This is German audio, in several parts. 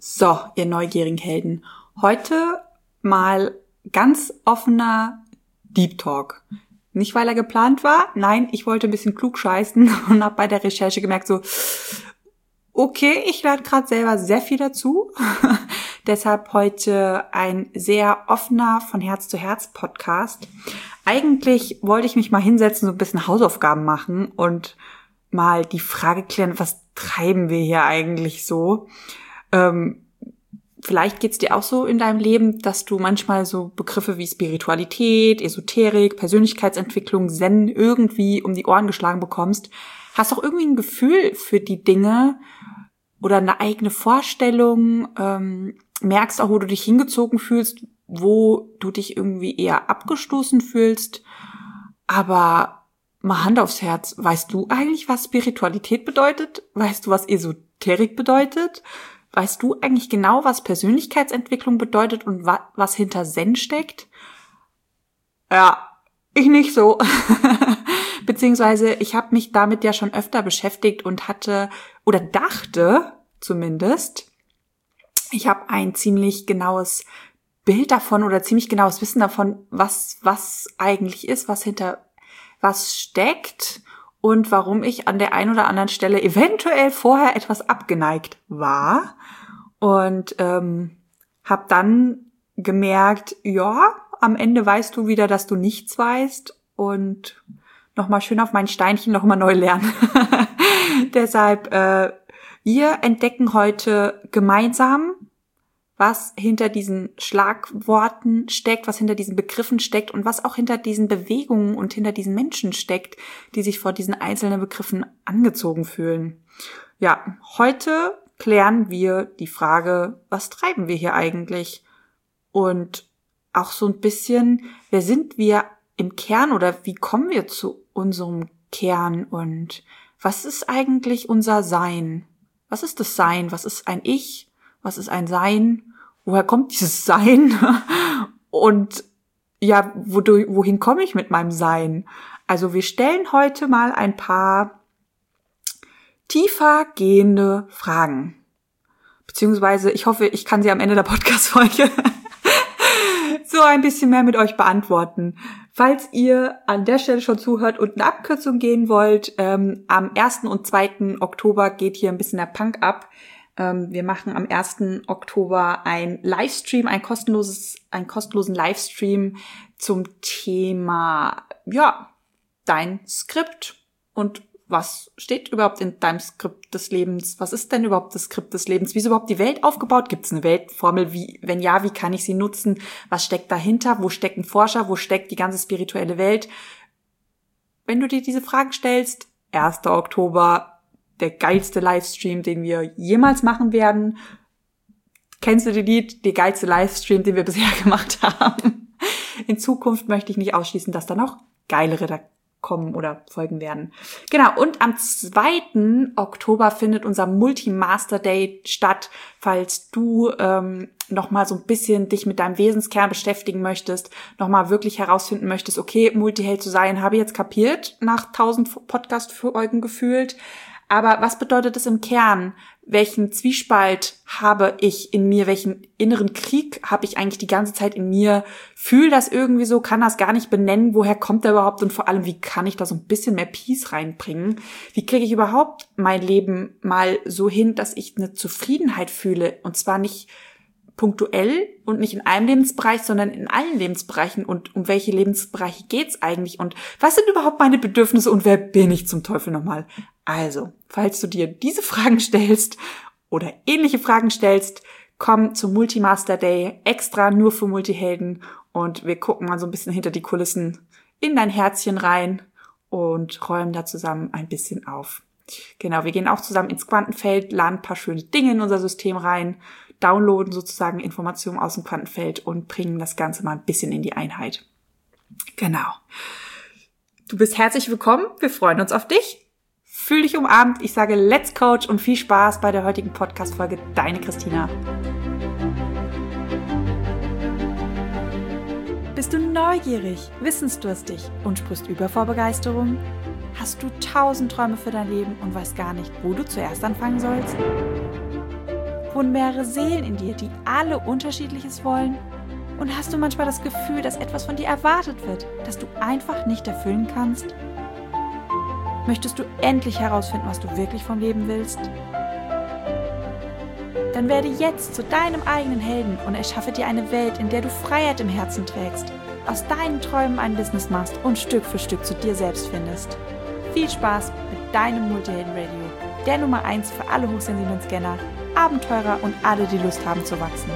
So, ihr neugierigen Helden. Heute mal ganz offener Deep Talk. Nicht, weil er geplant war. Nein, ich wollte ein bisschen klug scheißen und habe bei der Recherche gemerkt, so, okay, ich lerne gerade selber sehr viel dazu. Deshalb heute ein sehr offener von Herz zu Herz Podcast. Eigentlich wollte ich mich mal hinsetzen, so ein bisschen Hausaufgaben machen und mal die Frage klären, was treiben wir hier eigentlich so? Vielleicht geht's dir auch so in deinem Leben, dass du manchmal so Begriffe wie Spiritualität, Esoterik, Persönlichkeitsentwicklung, Zen irgendwie um die Ohren geschlagen bekommst. Hast auch irgendwie ein Gefühl für die Dinge oder eine eigene Vorstellung, merkst auch, wo du dich hingezogen fühlst, wo du dich irgendwie eher abgestoßen fühlst. Aber mal Hand aufs Herz, weißt du eigentlich, was Spiritualität bedeutet? Weißt du, was Esoterik bedeutet? Weißt du eigentlich genau, was Persönlichkeitsentwicklung bedeutet und was hinter Zen steckt? Ja, ich nicht so. Beziehungsweise ich habe mich damit ja schon öfter beschäftigt und hatte oder dachte zumindest, ich habe ein ziemlich genaues Bild davon oder ziemlich genaues Wissen davon, was eigentlich ist, was steckt und warum ich an der einen oder anderen Stelle eventuell vorher etwas abgeneigt war. Und habe dann gemerkt, ja, am Ende weißt du wieder, dass du nichts weißt und nochmal schön auf mein Steinchen nochmal neu lernen. Deshalb, wir entdecken heute gemeinsam, was hinter diesen Schlagworten steckt, was hinter diesen Begriffen steckt und was auch hinter diesen Bewegungen und hinter diesen Menschen steckt, die sich vor diesen einzelnen Begriffen angezogen fühlen. Ja, heute klären wir die Frage, was treiben wir hier eigentlich? Und auch so ein bisschen, wer sind wir im Kern oder wie kommen wir zu unserem Kern und was ist eigentlich unser Sein? Was ist das Sein? Was ist ein Ich? Was ist ein Sein? Woher kommt dieses Sein? Und ja, wohin komme ich mit meinem Sein? Also wir stellen heute mal ein paar tiefer gehende Fragen. Beziehungsweise ich hoffe, ich kann sie am Ende der Podcast-Folge so ein bisschen mehr mit euch beantworten. Falls ihr an der Stelle schon zuhört und eine Abkürzung gehen wollt, am 1. und 2. Oktober geht hier ein bisschen der Punk ab. Wir machen am 1. Oktober ein Livestream, einen kostenlosen Livestream zum Thema, ja, dein Skript und was steht überhaupt in deinem Skript des Lebens? Was ist denn überhaupt das Skript des Lebens? Wie ist überhaupt die Welt aufgebaut? Gibt es eine Weltformel? Wenn ja, wie kann ich sie nutzen? Was steckt dahinter? Wo stecken Forscher? Wo steckt die ganze spirituelle Welt? Wenn du dir diese Fragen stellst, 1. Oktober, der geilste Livestream, den wir jemals machen werden. Kennst du die Lied? Der geilste Livestream, den wir bisher gemacht haben. In Zukunft möchte ich nicht ausschließen, dass da noch geilere da kommen oder folgen werden. Genau, und am 2. Oktober findet unser Multi-Master Day statt, falls du nochmal so ein bisschen dich mit deinem Wesenskern beschäftigen möchtest, nochmal wirklich herausfinden möchtest, okay, Multiheld zu sein, habe ich jetzt kapiert, nach 1000 Podcast-Folgen gefühlt. Aber was bedeutet es im Kern? Welchen Zwiespalt habe ich in mir? Welchen inneren Krieg habe ich eigentlich die ganze Zeit in mir? Fühl das irgendwie so, kann das gar nicht benennen. Woher kommt der überhaupt? Und vor allem, wie kann ich da so ein bisschen mehr Peace reinbringen? Wie kriege ich überhaupt mein Leben mal so hin, dass ich eine Zufriedenheit fühle? Und zwar nicht punktuell und nicht in einem Lebensbereich, sondern in allen Lebensbereichen. Und um welche Lebensbereiche geht's eigentlich? Und was sind überhaupt meine Bedürfnisse? Und wer bin ich zum Teufel nochmal? Also, falls du dir diese Fragen stellst oder ähnliche Fragen stellst, komm zum Multi-Master Day, extra nur für Multihelden und wir gucken mal so ein bisschen hinter die Kulissen in dein Herzchen rein und räumen da zusammen ein bisschen auf. Genau, wir gehen auch zusammen ins Quantenfeld, laden ein paar schöne Dinge in unser System rein, downloaden sozusagen Informationen aus dem Quantenfeld und bringen das Ganze mal ein bisschen in die Einheit. Genau. Du bist herzlich willkommen, wir freuen uns auf dich. Fühl dich umarmt. Ich sage Let's Coach und viel Spaß bei der heutigen Podcast-Folge. Deine Christina. Bist du neugierig, wissensdurstig und sprichst über vor Begeisterung? Hast du 1000 Träume für dein Leben und weißt gar nicht, wo du zuerst anfangen sollst? Wohnen mehrere Seelen in dir, die alle Unterschiedliches wollen? Und hast du manchmal das Gefühl, dass etwas von dir erwartet wird, das du einfach nicht erfüllen kannst? Möchtest du endlich herausfinden, was du wirklich vom Leben willst? Dann werde jetzt zu deinem eigenen Helden und erschaffe dir eine Welt, in der du Freiheit im Herzen trägst, aus deinen Träumen ein Business machst und Stück für Stück zu dir selbst findest. Viel Spaß mit deinem Multihelden-Radio, der Nummer 1 für alle hochsensiblen Scanner, Abenteurer und alle, die Lust haben zu wachsen.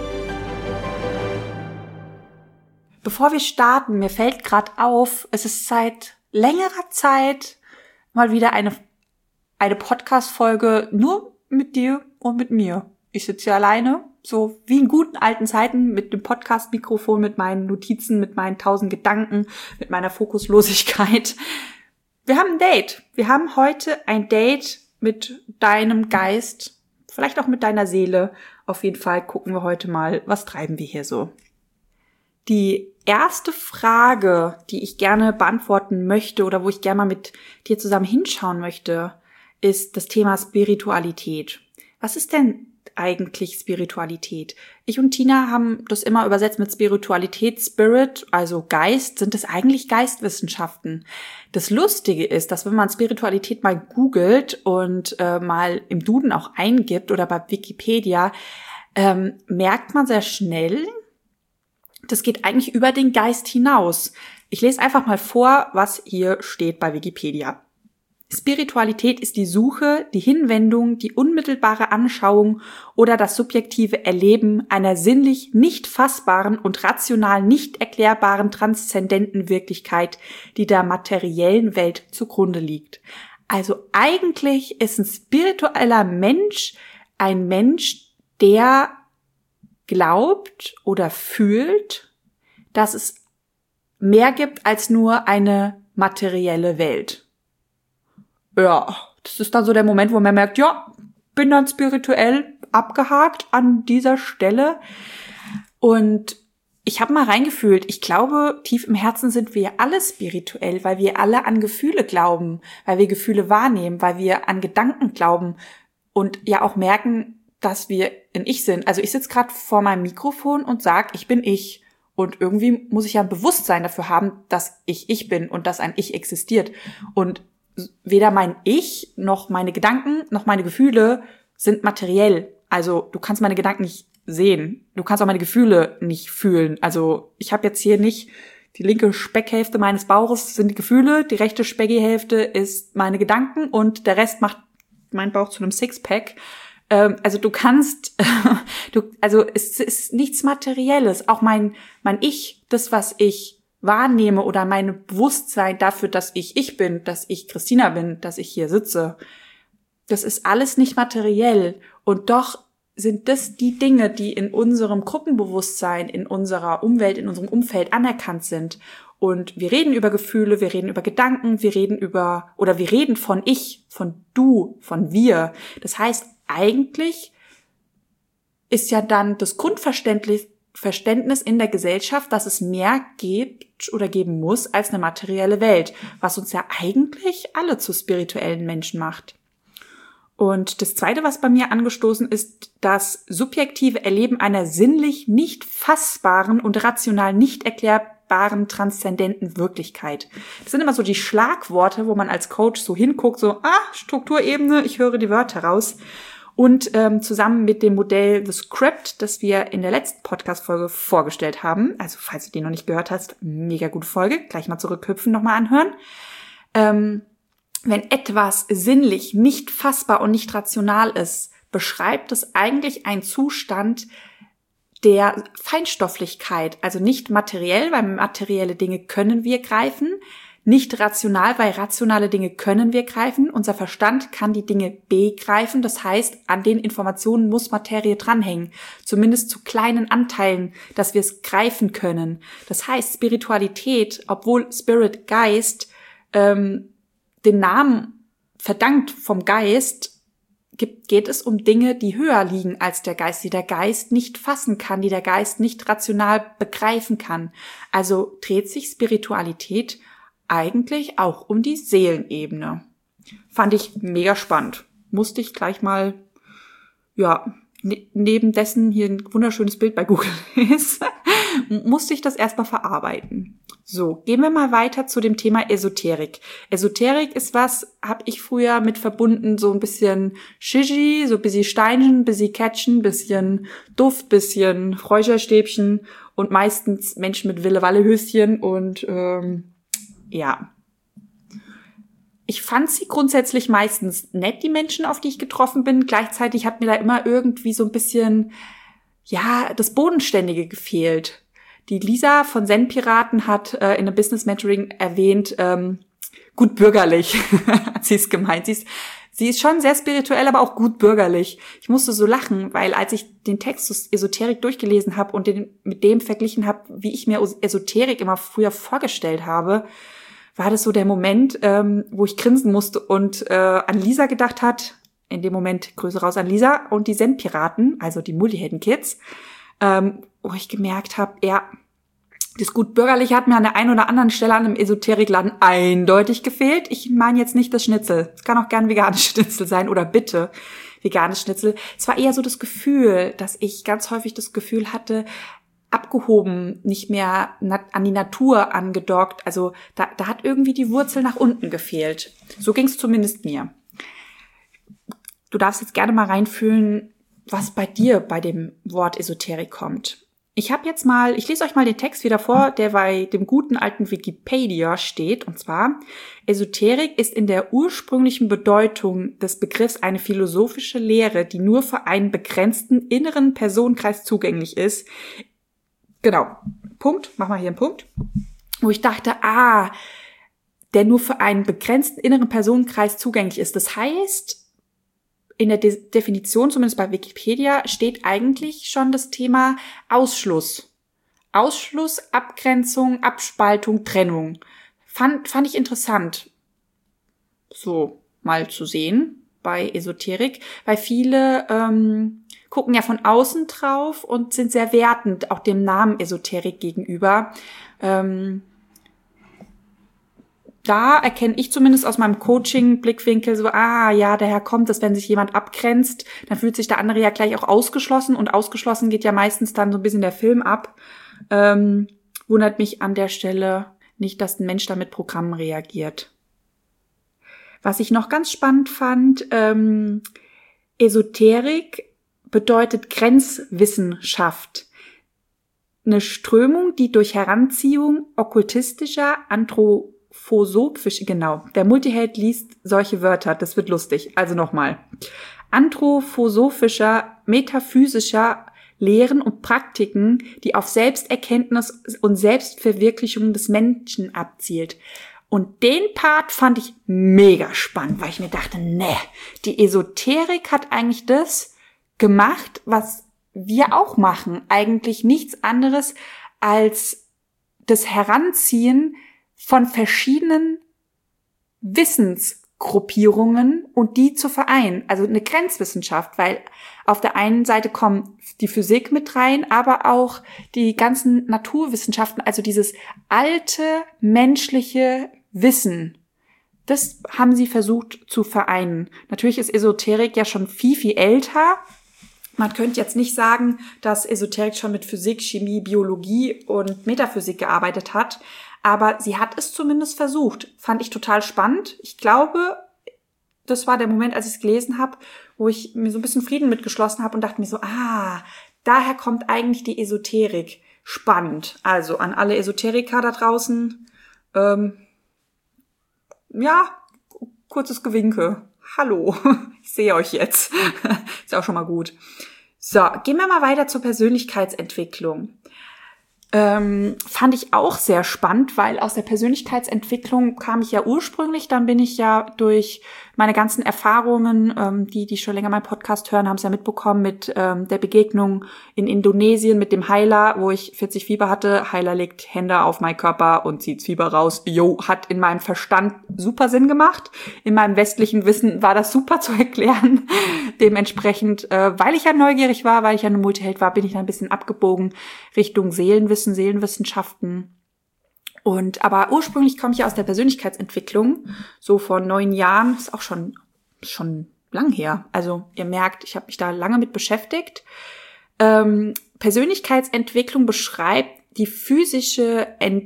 Bevor wir starten, mir fällt gerade auf, es ist seit längerer Zeit mal wieder eine Podcast-Folge nur mit dir und mit mir. Ich sitze hier alleine, so wie in guten alten Zeiten mit dem Podcast-Mikrofon, mit meinen Notizen, mit meinen 1000 Gedanken, mit meiner Fokuslosigkeit. Wir haben ein Date. Wir haben heute ein Date mit deinem Geist, vielleicht auch mit deiner Seele. Auf jeden Fall gucken wir heute mal, was treiben wir hier so. Die erste Frage, die ich gerne beantworten möchte oder wo ich gerne mal mit dir zusammen hinschauen möchte, ist das Thema Spiritualität. Was ist denn eigentlich Spiritualität? Ich und Tina haben das immer übersetzt mit Spiritualität, Spirit, also Geist. Sind es eigentlich Geistwissenschaften? Das Lustige ist, dass wenn man Spiritualität mal googelt und mal im Duden auch eingibt oder bei Wikipedia, merkt man sehr schnell, das geht eigentlich über den Geist hinaus. Ich lese einfach mal vor, was hier steht bei Wikipedia. Spiritualität ist die Suche, die Hinwendung, die unmittelbare Anschauung oder das subjektive Erleben einer sinnlich nicht fassbaren und rational nicht erklärbaren transzendenten Wirklichkeit, die der materiellen Welt zugrunde liegt. Also eigentlich ist ein spiritueller Mensch ein Mensch, der glaubt oder fühlt, dass es mehr gibt als nur eine materielle Welt. Ja, das ist dann so der Moment, wo man merkt, ja, bin dann spirituell abgehakt an dieser Stelle. Und ich habe mal reingefühlt, ich glaube, tief im Herzen sind wir alle spirituell, weil wir alle an Gefühle glauben, weil wir Gefühle wahrnehmen, weil wir an Gedanken glauben und ja auch merken, dass wir ein Ich sind. Also ich sitze gerade vor meinem Mikrofon und sage, ich bin ich. Und irgendwie muss ich ja ein Bewusstsein dafür haben, dass ich bin und dass ein Ich existiert. Und weder mein Ich, noch meine Gedanken, noch meine Gefühle sind materiell. Also du kannst meine Gedanken nicht sehen. Du kannst auch meine Gefühle nicht fühlen. Also ich habe jetzt hier nicht die linke Speckhälfte meines Bauches sind die Gefühle, die rechte Speckihälfte ist meine Gedanken und der Rest macht meinen Bauch zu einem Sixpack. Also du kannst, also es ist nichts Materielles. Auch mein Ich, das, was ich wahrnehme oder mein Bewusstsein dafür, dass ich bin, dass ich Christina bin, dass ich hier sitze, das ist alles nicht materiell. Und doch sind das die Dinge, die in unserem Gruppenbewusstsein, in unserer Umwelt, in unserem Umfeld anerkannt sind. Und wir reden über Gefühle, wir reden über Gedanken, wir reden von ich, von du, von wir. Das heißt, eigentlich ist ja dann das Grundverständnis in der Gesellschaft, dass es mehr gibt oder geben muss als eine materielle Welt, was uns ja eigentlich alle zu spirituellen Menschen macht. Und das Zweite, was bei mir angestoßen ist, das subjektive Erleben einer sinnlich nicht fassbaren und rational nicht erklärbaren transzendenten Wirklichkeit. Das sind immer so die Schlagworte, wo man als Coach so hinguckt, so, Strukturebene, ich höre die Wörter raus. Und zusammen mit dem Modell The Script, das wir in der letzten Podcast-Folge vorgestellt haben, also falls du die noch nicht gehört hast, mega gute Folge, gleich mal zurückhüpfen, nochmal anhören. Wenn etwas sinnlich nicht fassbar und nicht rational ist, beschreibt es eigentlich einen Zustand der Feinstofflichkeit, also nicht materiell, weil materielle Dinge können wir greifen, nicht rational, weil rationale Dinge können wir greifen. Unser Verstand kann die Dinge begreifen. Das heißt, an den Informationen muss Materie dranhängen. Zumindest zu kleinen Anteilen, dass wir es greifen können. Das heißt, Spiritualität, obwohl Spirit Geist den Namen verdankt vom Geist, geht es um Dinge, die höher liegen als der Geist, die der Geist nicht fassen kann, die der Geist nicht rational begreifen kann. Also dreht sich Spiritualität eigentlich auch um die Seelenebene. Fand ich mega spannend. Musste ich gleich mal, neben dessen hier ein wunderschönes Bild bei Google ist, musste ich das erstmal verarbeiten. So, gehen wir mal weiter zu dem Thema Esoterik. Esoterik ist was, habe ich früher mit verbunden, so ein bisschen Shishi, so ein bisschen Steinchen, ein bisschen Catchen, bisschen Duft, bisschen Räucherstäbchen und meistens Menschen mit Wille-Walle-Höschen und ja. Ich fand sie grundsätzlich meistens nett, die Menschen, auf die ich getroffen bin. Gleichzeitig hat mir da immer irgendwie so ein bisschen, ja, das Bodenständige gefehlt. Die Lisa von Zen-Piraten hat in einem Business Mentoring erwähnt, gut bürgerlich, hat sie es gemeint. Sie ist schon sehr spirituell, aber auch gut bürgerlich. Ich musste so lachen, weil als ich den Text zur Esoterik durchgelesen habe und den mit dem verglichen habe, wie ich mir Esoterik immer früher vorgestellt habe, war das so der Moment, wo ich grinsen musste und an Lisa gedacht hat. In dem Moment Grüße raus an Lisa und die Zen-Piraten, also die Multihelden-Kids, wo ich gemerkt habe, ja, das gut bürgerliche hat mir an der einen oder anderen Stelle an einem Esoterikladen eindeutig gefehlt. Ich meine jetzt nicht das Schnitzel. Es kann auch gern veganes Schnitzel sein oder bitte veganes Schnitzel. Es war eher so das Gefühl, dass ich ganz häufig das Gefühl hatte, abgehoben, nicht mehr an die Natur angedockt. Also da hat irgendwie die Wurzel nach unten gefehlt. So ging es zumindest mir. Du darfst jetzt gerne mal reinfühlen, was bei dir bei dem Wort Esoterik kommt. Ich lese euch mal den Text wieder vor, der bei dem guten alten Wikipedia steht. Und zwar, Esoterik ist in der ursprünglichen Bedeutung des Begriffs eine philosophische Lehre, die nur für einen begrenzten inneren Personenkreis zugänglich ist. Genau, Punkt, mach mal hier einen Punkt. Wo ich dachte, der nur für einen begrenzten inneren Personenkreis zugänglich ist. Das heißt, in der Definition, zumindest bei Wikipedia, steht eigentlich schon das Thema Ausschluss. Ausschluss, Abgrenzung, Abspaltung, Trennung. Fand ich interessant, so mal zu sehen bei Esoterik, weil viele gucken ja von außen drauf und sind sehr wertend auch dem Namen Esoterik gegenüber. Da erkenne ich zumindest aus meinem Coaching-Blickwinkel so, daher kommt es, wenn sich jemand abgrenzt, dann fühlt sich der andere ja gleich auch ausgeschlossen und ausgeschlossen geht ja meistens dann so ein bisschen der Film ab. Wundert mich an der Stelle nicht, dass ein Mensch da mit Programmen reagiert. Was ich noch ganz spannend fand, Esoterik bedeutet Grenzwissenschaft. Eine Strömung, die durch Heranziehung okkultistischer, der Multiheld liest solche Wörter, das wird lustig. Also nochmal. Anthroposophischer, metaphysischer Lehren und Praktiken, die auf Selbsterkenntnis und Selbstverwirklichung des Menschen abzielt. Und den Part fand ich mega spannend, weil ich mir dachte, die Esoterik hat eigentlich das gemacht, was wir auch machen. Eigentlich nichts anderes als das Heranziehen von verschiedenen Wissensgruppierungen und die zu vereinen. Also eine Grenzwissenschaft, weil auf der einen Seite kommt die Physik mit rein, aber auch die ganzen Naturwissenschaften, also dieses alte menschliche Wissen. Das haben sie versucht zu vereinen. Natürlich ist Esoterik ja schon viel, viel älter. Man könnte jetzt nicht sagen, dass Esoterik schon mit Physik, Chemie, Biologie und Metaphysik gearbeitet hat, aber sie hat es zumindest versucht. Fand ich total spannend. Ich glaube, das war der Moment, als ich es gelesen habe, wo ich mir so ein bisschen Frieden mitgeschlossen habe und dachte mir so, daher kommt eigentlich die Esoterik. Spannend. Also an alle Esoteriker da draußen, kurzes Gewinke. Hallo, ich sehe euch jetzt. Ist auch schon mal gut. So, gehen wir mal weiter zur Persönlichkeitsentwicklung. Fand ich auch sehr spannend, weil aus der Persönlichkeitsentwicklung kam ich ja ursprünglich, dann bin ich ja durch meine ganzen Erfahrungen, die schon länger meinen Podcast hören, haben es ja mitbekommen mit der Begegnung in Indonesien mit dem Heiler, wo ich 40 Fieber hatte. Heiler legt Hände auf meinen Körper und zieht Fieber raus. Hat in meinem Verstand super Sinn gemacht. In meinem westlichen Wissen war das super zu erklären. Dementsprechend, weil ich ja neugierig war, weil ich ja eine Multiheld war, bin ich dann ein bisschen abgebogen Richtung Seelenwissen, Seelenwissenschaften. Aber ursprünglich komme ich ja aus der Persönlichkeitsentwicklung, so vor 9 Jahren, ist auch schon lang her. Also ihr merkt, ich habe mich da lange mit beschäftigt. Persönlichkeitsentwicklung beschreibt die psychische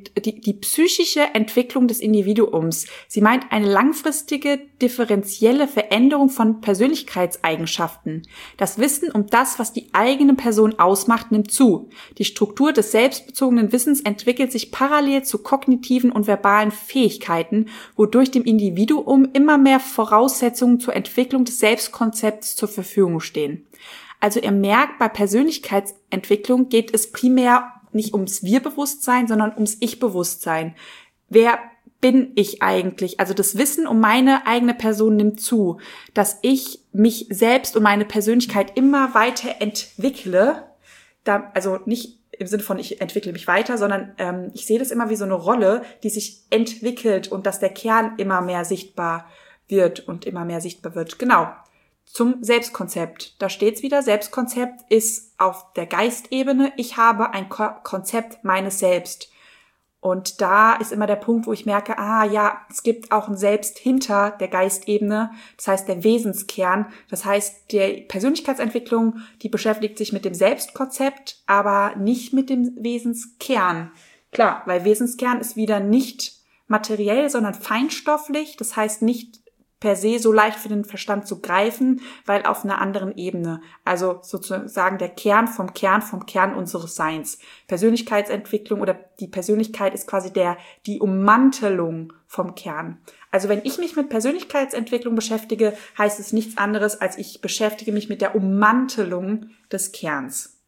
Entwicklung des Individuums. Sie meint eine langfristige, differenzielle Veränderung von Persönlichkeitseigenschaften. Das Wissen um das, was die eigene Person ausmacht, nimmt zu. Die Struktur des selbstbezogenen Wissens entwickelt sich parallel zu kognitiven und verbalen Fähigkeiten, wodurch dem Individuum immer mehr Voraussetzungen zur Entwicklung des Selbstkonzepts zur Verfügung stehen. Also ihr merkt, bei Persönlichkeitsentwicklung geht es primär nicht ums Wir-Bewusstsein, sondern ums Ich-Bewusstsein. Wer bin ich eigentlich? Also das Wissen um meine eigene Person nimmt zu, dass ich mich selbst und meine Persönlichkeit immer weiter entwickle. Also nicht im Sinne von ich entwickle mich weiter, sondern ich sehe das immer wie so eine Rolle, die sich entwickelt und dass der Kern immer mehr sichtbar wird und immer mehr sichtbar wird. Genau. Zum Selbstkonzept. Da steht's wieder. Selbstkonzept ist auf der Geistebene. Ich habe ein Konzept meines Selbst. Und da ist immer der Punkt, wo ich merke, es gibt auch ein Selbst hinter der Geistebene. Das heißt, der Wesenskern. Das heißt, die Persönlichkeitsentwicklung, die beschäftigt sich mit dem Selbstkonzept, aber nicht mit dem Wesenskern. Klar, weil Wesenskern ist wieder nicht materiell, sondern feinstofflich. Das heißt nicht per se so leicht für den Verstand zu greifen, weil auf einer anderen Ebene. Also sozusagen der Kern vom Kern unseres Seins. Persönlichkeitsentwicklung oder die Persönlichkeit ist quasi die Ummantelung vom Kern. Also wenn ich mich mit Persönlichkeitsentwicklung beschäftige, heißt es nichts anderes, als ich beschäftige mich mit der Ummantelung des Kerns.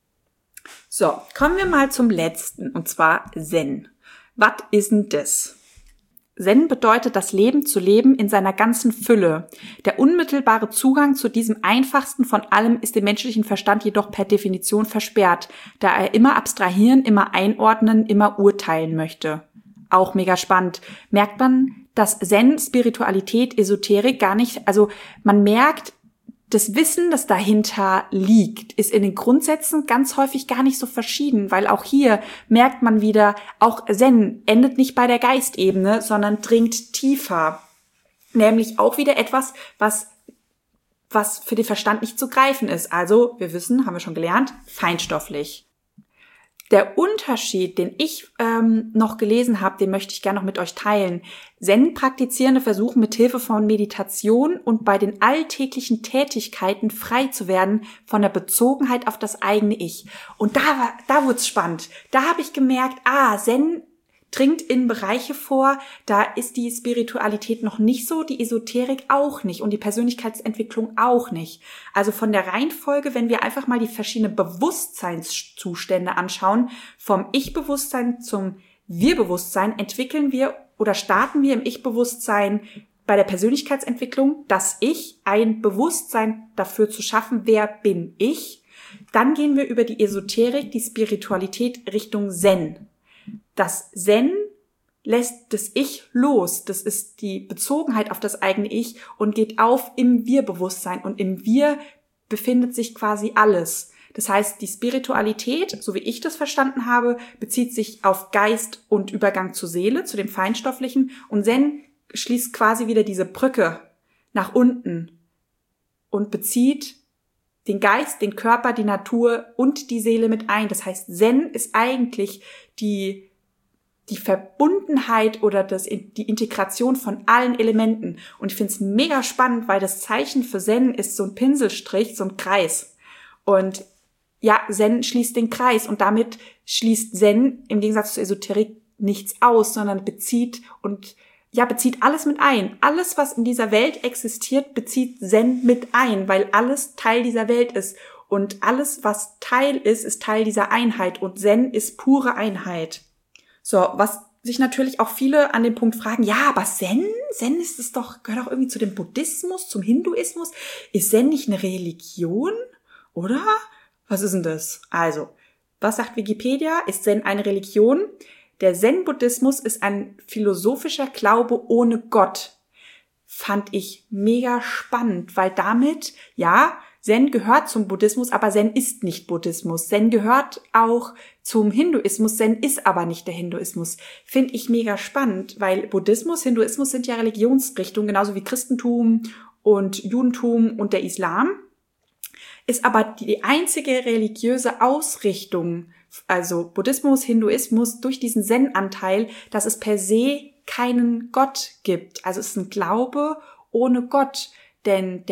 So, kommen wir mal zum letzten, und zwar Zen. Was ist denn das? Zen bedeutet, das Leben zu leben in seiner ganzen Fülle. Der unmittelbare Zugang zu diesem einfachsten von allem ist dem menschlichen Verstand jedoch per Definition versperrt, da er immer abstrahieren, immer einordnen, immer urteilen möchte. Auch mega spannend. Merkt man, dass Zen, Spiritualität, Esoterik gar nicht, also man merkt, das Wissen, das dahinter liegt, ist in den Grundsätzen ganz häufig gar nicht so verschieden, weil auch hier merkt man wieder, auch Zen endet nicht bei der Geistebene, sondern dringt tiefer. Nämlich auch wieder etwas, was für den Verstand nicht zu greifen ist. Also, wir wissen, haben wir schon gelernt, feinstofflich. Der Unterschied, den ich noch gelesen habe, den möchte ich gerne noch mit euch teilen. Zen-Praktizierende versuchen mit Hilfe von Meditation und bei den alltäglichen Tätigkeiten frei zu werden von der Bezogenheit auf das eigene Ich. Und da wurde es spannend. Da habe ich gemerkt, Zen dringt in Bereiche vor, da ist die Spiritualität noch nicht so, die Esoterik auch nicht und die Persönlichkeitsentwicklung auch nicht. Also von der Reihenfolge, wenn wir einfach mal die verschiedenen Bewusstseinszustände anschauen, vom Ich-Bewusstsein zum Wir-Bewusstsein entwickeln wir oder starten wir im Ich-Bewusstsein bei der Persönlichkeitsentwicklung, das Ich, ein Bewusstsein dafür zu schaffen, wer bin ich. Dann gehen wir über die Esoterik, die Spiritualität Richtung Zen. Das Zen lässt das Ich los, das ist die Bezogenheit auf das eigene Ich und geht auf im Wir-Bewusstsein und im Wir befindet sich quasi alles. Das heißt, die Spiritualität, so wie ich das verstanden habe, bezieht sich auf Geist und Übergang zur Seele, zu dem Feinstofflichen und Zen schließt quasi wieder diese Brücke nach unten und bezieht den Geist, den Körper, die Natur und die Seele mit ein. Das heißt, Zen ist eigentlich die Verbundenheit oder die Integration von allen Elementen. Und ich finde es mega spannend, weil das Zeichen für Zen ist so ein Pinselstrich, so ein Kreis. Und ja, Zen schließt den Kreis und damit schließt Zen im Gegensatz zur Esoterik nichts aus, sondern bezieht alles mit ein. Alles, was in dieser Welt existiert, bezieht Zen mit ein, weil alles Teil dieser Welt ist. Und alles, was Teil ist, ist Teil dieser Einheit. Und Zen ist pure Einheit. So, was sich natürlich auch viele an dem Punkt fragen, ja, aber Zen ist es doch, gehört doch irgendwie zu dem Buddhismus, zum Hinduismus. Ist Zen nicht eine Religion? Oder? Was ist denn das? Also, was sagt Wikipedia? Ist Zen eine Religion? Der Zen-Buddhismus ist ein philosophischer Glaube ohne Gott. Fand ich mega spannend, weil damit, ja, Zen gehört zum Buddhismus, aber Zen ist nicht Buddhismus. Zen gehört auch zum Hinduismus, Zen ist aber nicht der Hinduismus. Finde ich mega spannend, weil Buddhismus, Hinduismus sind ja Religionsrichtungen, genauso wie Christentum und Judentum und der Islam, ist aber die einzige religiöse Ausrichtung, also Buddhismus, Hinduismus, durch diesen Zen-Anteil, dass es per se keinen Gott gibt. Also es ist ein Glaube ohne Gott, denn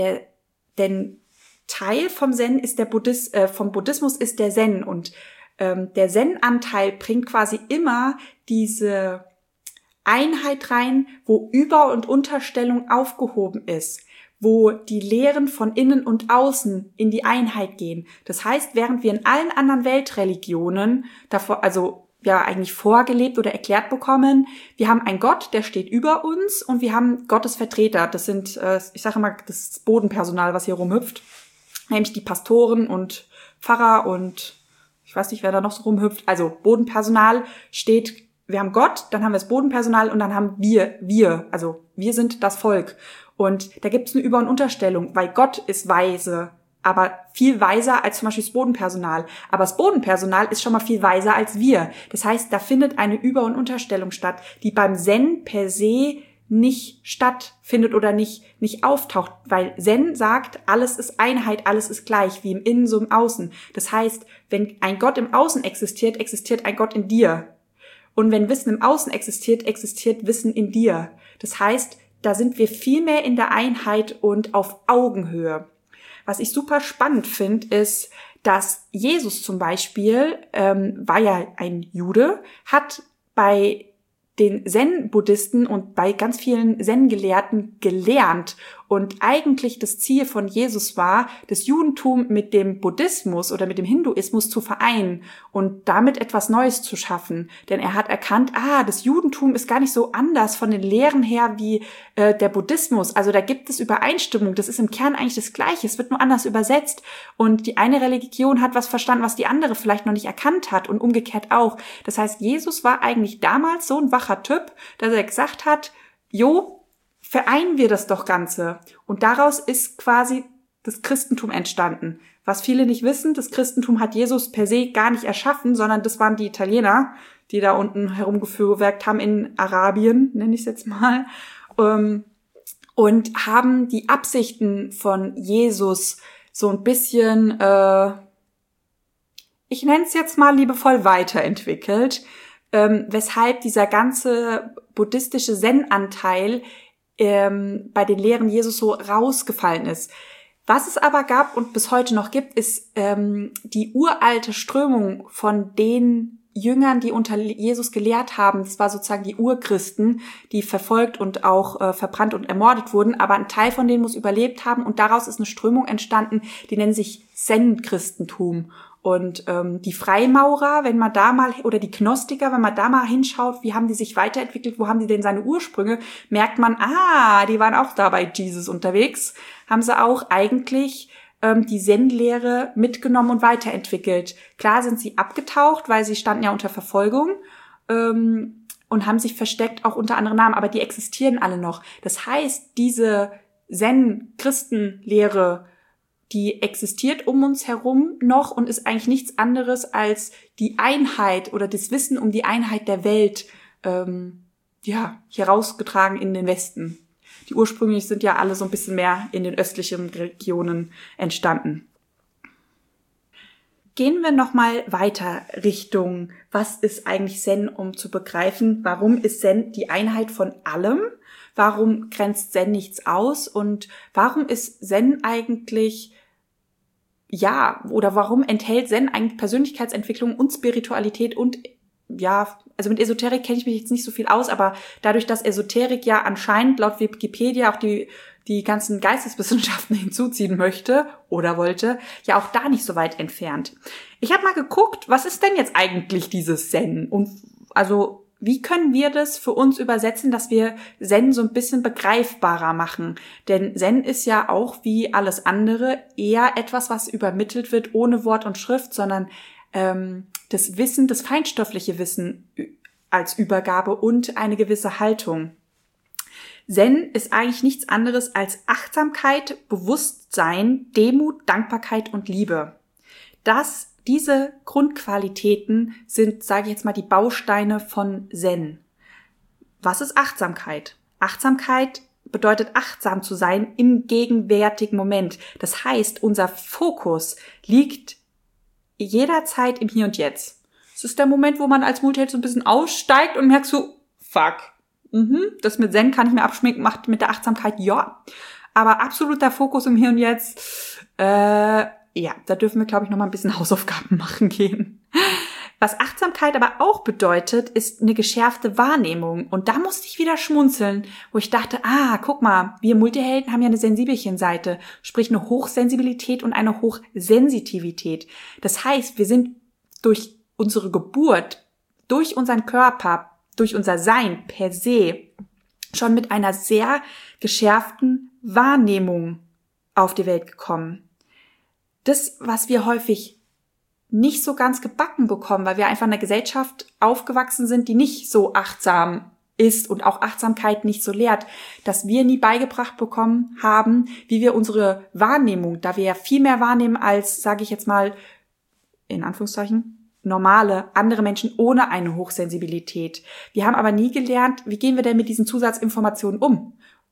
Teil vom Zen ist vom Buddhismus ist der Zen, und der Zen-Anteil bringt quasi immer diese Einheit rein, wo Über- und Unterstellung aufgehoben ist, wo die Lehren von innen und außen in die Einheit gehen. Das heißt, während wir in allen anderen Weltreligionen davor, eigentlich vorgelebt oder erklärt bekommen, wir haben einen Gott, der steht über uns, und wir haben Gottes Vertreter. Das sind, ich sage immer, das Bodenpersonal, was hier rumhüpft, nämlich die Pastoren und Pfarrer und ich weiß nicht, wer da noch so rumhüpft. Also Bodenpersonal steht, wir haben Gott, dann haben wir das Bodenpersonal und dann haben wir, also wir sind das Volk. Und da gibt es eine Über- und Unterstellung, weil Gott ist weise, aber viel weiser als zum Beispiel das Bodenpersonal. Aber das Bodenpersonal ist schon mal viel weiser als wir. Das heißt, da findet eine Über- und Unterstellung statt, die beim Zen per se nicht stattfindet oder nicht auftaucht, weil Zen sagt, alles ist Einheit, alles ist gleich, wie im Innen so im Außen. Das heißt, wenn ein Gott im Außen existiert, existiert ein Gott in dir. Und wenn Wissen im Außen existiert, existiert Wissen in dir. Das heißt, da sind wir viel mehr in der Einheit und auf Augenhöhe. Was ich super spannend finde, ist, dass Jesus zum Beispiel, war ja ein Jude, hat bei den Zen-Buddhisten und bei ganz vielen Zen-Gelehrten gelernt. Und eigentlich das Ziel von Jesus war, das Judentum mit dem Buddhismus oder mit dem Hinduismus zu vereinen und damit etwas Neues zu schaffen. Denn er hat erkannt, das Judentum ist gar nicht so anders von den Lehren her wie der Buddhismus. Also da gibt es Übereinstimmung. Das ist im Kern eigentlich das Gleiche. Es wird nur anders übersetzt. Und die eine Religion hat was verstanden, was die andere vielleicht noch nicht erkannt hat, und umgekehrt auch. Das heißt, Jesus war eigentlich damals so ein wacher Typ, dass er gesagt hat, vereinen wir das doch Ganze. Und daraus ist quasi das Christentum entstanden. Was viele nicht wissen, das Christentum hat Jesus per se gar nicht erschaffen, sondern das waren die Italiener, die da unten herumgeführwerkt haben in Arabien, nenne ich es jetzt mal, und haben die Absichten von Jesus so ein bisschen, ich nenne es jetzt mal liebevoll, weiterentwickelt, weshalb dieser ganze buddhistische Zen-Anteil bei den Lehren Jesus so rausgefallen ist. Was es aber gab und bis heute noch gibt, ist die uralte Strömung von den Jüngern, die unter Jesus gelehrt haben. Das war sozusagen die Urchristen, die verfolgt und auch verbrannt und ermordet wurden. Aber ein Teil von denen muss überlebt haben, und daraus ist eine Strömung entstanden, die nennt sich Zen-Christentum. Und die Freimaurer, wenn man da mal, oder die Gnostiker, wenn man da mal hinschaut, wie haben die sich weiterentwickelt, wo haben die denn seine Ursprünge, merkt man, die waren auch da bei Jesus unterwegs, haben sie auch eigentlich die Zen-Lehre mitgenommen und weiterentwickelt. Klar sind sie abgetaucht, weil sie standen ja unter Verfolgung und haben sich versteckt, auch unter anderen Namen, aber die existieren alle noch. Das heißt, diese Zen-Christenlehre, die existiert um uns herum noch und ist eigentlich nichts anderes als die Einheit oder das Wissen um die Einheit der Welt, herausgetragen in den Westen. Die ursprünglich sind ja alle so ein bisschen mehr in den östlichen Regionen entstanden. Gehen wir nochmal weiter Richtung, was ist eigentlich Zen, um zu begreifen, warum ist Zen die Einheit von allem? Warum grenzt Zen nichts aus? Und warum ist Zen eigentlich, oder warum enthält Zen eigentlich Persönlichkeitsentwicklung und Spiritualität und, also mit Esoterik kenne ich mich jetzt nicht so viel aus, aber dadurch, dass Esoterik ja anscheinend laut Wikipedia auch die ganzen Geisteswissenschaften hinzuziehen möchte oder wollte, ja auch da nicht so weit entfernt. Ich habe mal geguckt, was ist denn jetzt eigentlich dieses Zen? Und also wie können wir das für uns übersetzen, dass wir Zen so ein bisschen begreifbarer machen? Denn Zen ist ja auch wie alles andere eher etwas, was übermittelt wird ohne Wort und Schrift, sondern das Wissen, das feinstoffliche Wissen als Übergabe und eine gewisse Haltung. Zen ist eigentlich nichts anderes als Achtsamkeit, Bewusstsein, Demut, Dankbarkeit und Liebe. Diese Grundqualitäten sind, sage ich jetzt mal, die Bausteine von Zen. Was ist Achtsamkeit? Achtsamkeit bedeutet achtsam zu sein im gegenwärtigen Moment. Das heißt, unser Fokus liegt jederzeit im Hier und Jetzt. Es ist der Moment, wo man als Multiheld so ein bisschen aussteigt und merkt so, fuck, das mit Zen kann ich mir abschminken, macht mit der Achtsamkeit, ja. Aber absoluter Fokus im Hier und Jetzt, da dürfen wir, glaube ich, noch mal ein bisschen Hausaufgaben machen gehen. Was Achtsamkeit aber auch bedeutet, ist eine geschärfte Wahrnehmung. Und da musste ich wieder schmunzeln, wo ich dachte, guck mal, wir Multihelden haben ja eine Sensibelchen-Seite, sprich eine Hochsensibilität und eine Hochsensitivität. Das heißt, wir sind durch unsere Geburt, durch unseren Körper, durch unser Sein per se schon mit einer sehr geschärften Wahrnehmung auf die Welt gekommen. Das, was wir häufig nicht so ganz gebacken bekommen, weil wir einfach in einer Gesellschaft aufgewachsen sind, die nicht so achtsam ist und auch Achtsamkeit nicht so lehrt, dass wir nie beigebracht bekommen haben, wie wir unsere Wahrnehmung, da wir ja viel mehr wahrnehmen als, sage ich jetzt mal, in Anführungszeichen, normale, andere Menschen ohne eine Hochsensibilität. Wir haben aber nie gelernt, wie gehen wir denn mit diesen Zusatzinformationen um?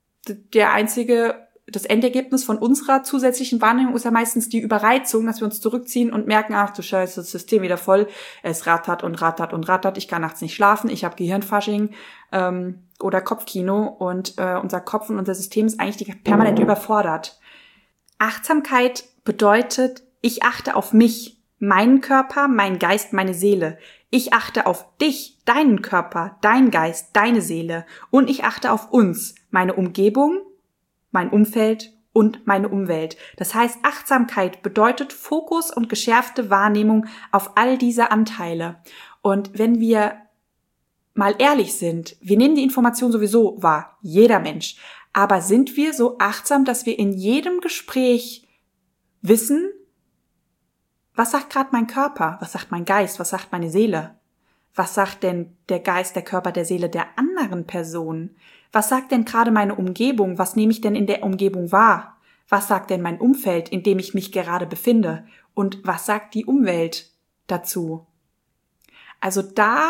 Das Endergebnis von unserer zusätzlichen Wahrnehmung ist ja meistens die Überreizung, dass wir uns zurückziehen und merken, ach du Scheiße, das System wieder voll, es rattert und rattert und rattert, ich kann nachts nicht schlafen, ich habe Gehirnfasching oder Kopfkino und unser Kopf und unser System ist eigentlich permanent überfordert. Achtsamkeit bedeutet, ich achte auf mich, meinen Körper, meinen Geist, meine Seele. Ich achte auf dich, deinen Körper, deinen Geist, deine Seele und ich achte auf uns, meine Umgebung, mein Umfeld und meine Umwelt. Das heißt, Achtsamkeit bedeutet Fokus und geschärfte Wahrnehmung auf all diese Anteile. Und wenn wir mal ehrlich sind, wir nehmen die Information sowieso wahr, jeder Mensch. Aber sind wir so achtsam, dass wir in jedem Gespräch wissen, was sagt gerade mein Körper, was sagt mein Geist, was sagt meine Seele? Was sagt denn der Geist, der Körper, der Seele der anderen Person? Was sagt denn gerade meine Umgebung? Was nehme ich denn in der Umgebung wahr? Was sagt denn mein Umfeld, in dem ich mich gerade befinde? Und was sagt die Umwelt dazu? Also da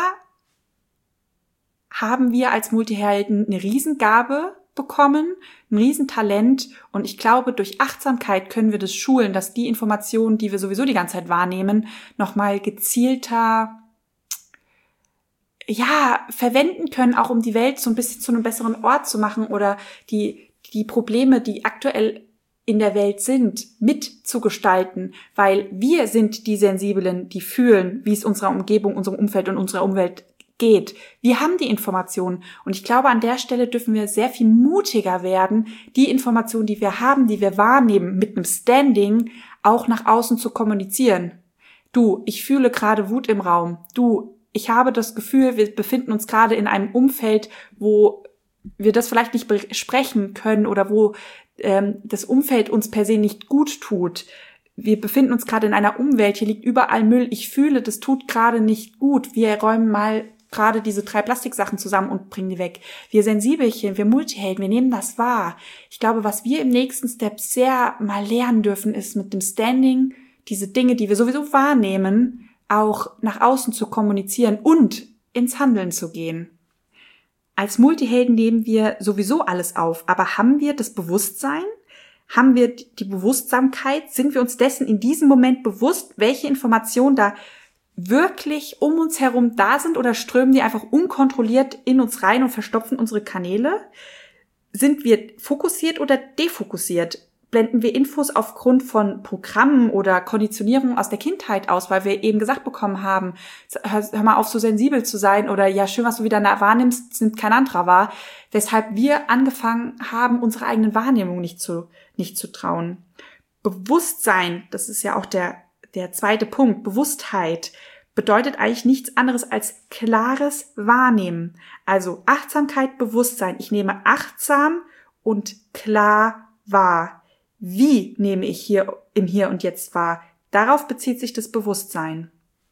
haben wir als Multihelden eine Riesengabe bekommen, ein Riesentalent und ich glaube, durch Achtsamkeit können wir das schulen, dass die Informationen, die wir sowieso die ganze Zeit wahrnehmen, nochmal gezielter verwenden können, auch um die Welt so ein bisschen zu einem besseren Ort zu machen oder die Probleme, die aktuell in der Welt sind, mitzugestalten, weil wir sind die Sensiblen, die fühlen, wie es unserer Umgebung, unserem Umfeld und unserer Umwelt geht. Wir haben die Informationen und ich glaube, an der Stelle dürfen wir sehr viel mutiger werden, die Informationen, die wir haben, die wir wahrnehmen, mit einem Standing auch nach außen zu kommunizieren. Du, ich fühle gerade Wut im Raum. Du, ich habe das Gefühl, wir befinden uns gerade in einem Umfeld, wo wir das vielleicht nicht besprechen können oder wo das Umfeld uns per se nicht gut tut. Wir befinden uns gerade in einer Umwelt, hier liegt überall Müll. Ich fühle, das tut gerade nicht gut. Wir räumen mal gerade diese 3 Plastiksachen zusammen und bringen die weg. Wir Sensibelchen, wir Multihelden, wir nehmen das wahr. Ich glaube, was wir im nächsten Step sehr mal lernen dürfen, ist mit dem Standing diese Dinge, die wir sowieso wahrnehmen, auch nach außen zu kommunizieren und ins Handeln zu gehen. Als Multihelden nehmen wir sowieso alles auf, aber haben wir das Bewusstsein? Haben wir die Bewusstsamkeit? Sind wir uns dessen in diesem Moment bewusst, welche Informationen da wirklich um uns herum da sind oder strömen die einfach unkontrolliert in uns rein und verstopfen unsere Kanäle? Sind wir fokussiert oder defokussiert? Blenden wir Infos aufgrund von Programmen oder Konditionierungen aus der Kindheit aus, weil wir eben gesagt bekommen haben, hör mal auf, so sensibel zu sein oder ja, schön, was du wieder wahrnimmst, nimmt kein anderer wahr, weshalb wir angefangen haben, unsere eigenen Wahrnehmungen nicht zu trauen. Bewusstsein, das ist ja auch der zweite Punkt, Bewusstheit, bedeutet eigentlich nichts anderes als klares Wahrnehmen. Also Achtsamkeit, Bewusstsein. Ich nehme achtsam und klar wahr. Wie nehme ich hier im Hier und Jetzt wahr? Darauf bezieht sich das Bewusstsein.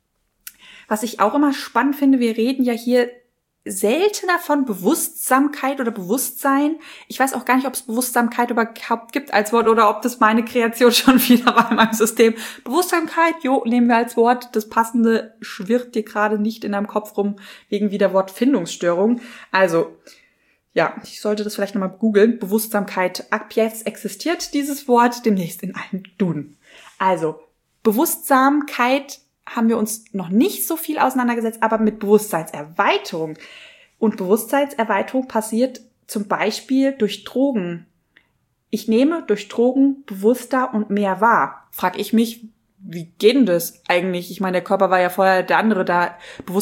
Was ich auch immer spannend finde, wir reden ja hier seltener von Bewusstsamkeit oder Bewusstsein. Ich weiß auch gar nicht, ob es Bewusstsamkeit überhaupt gibt als Wort oder ob das meine Kreation schon wieder war in meinem System. Bewusstsamkeit, nehmen wir als Wort. Das Passende schwirrt dir gerade nicht in deinem Kopf rum, wegen wieder Wortfindungsstörung. Also, Ja, ich sollte das vielleicht nochmal googeln. Bewusstsamkeit, ab jetzt existiert dieses Wort, demnächst in allen Duden. Also, Bewusstsamkeit haben wir uns noch nicht so viel auseinandergesetzt, aber mit Bewusstseinserweiterung. Und Bewusstseinserweiterung passiert zum Beispiel durch Drogen. Ich nehme durch Drogen bewusster und mehr wahr. Frag ich mich, wie geht denn das eigentlich? Ich meine, der Körper war ja vorher der andere da.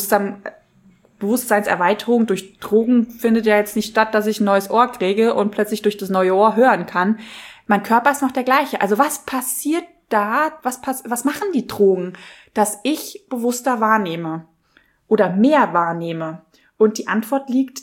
Bewusstseinserweiterung durch Drogen findet ja jetzt nicht statt, dass ich ein neues Ohr kriege und plötzlich durch das neue Ohr hören kann. Mein Körper ist noch der gleiche. Also was passiert da? Was machen die Drogen, dass ich bewusster wahrnehme oder mehr wahrnehme? Und die Antwort liegt,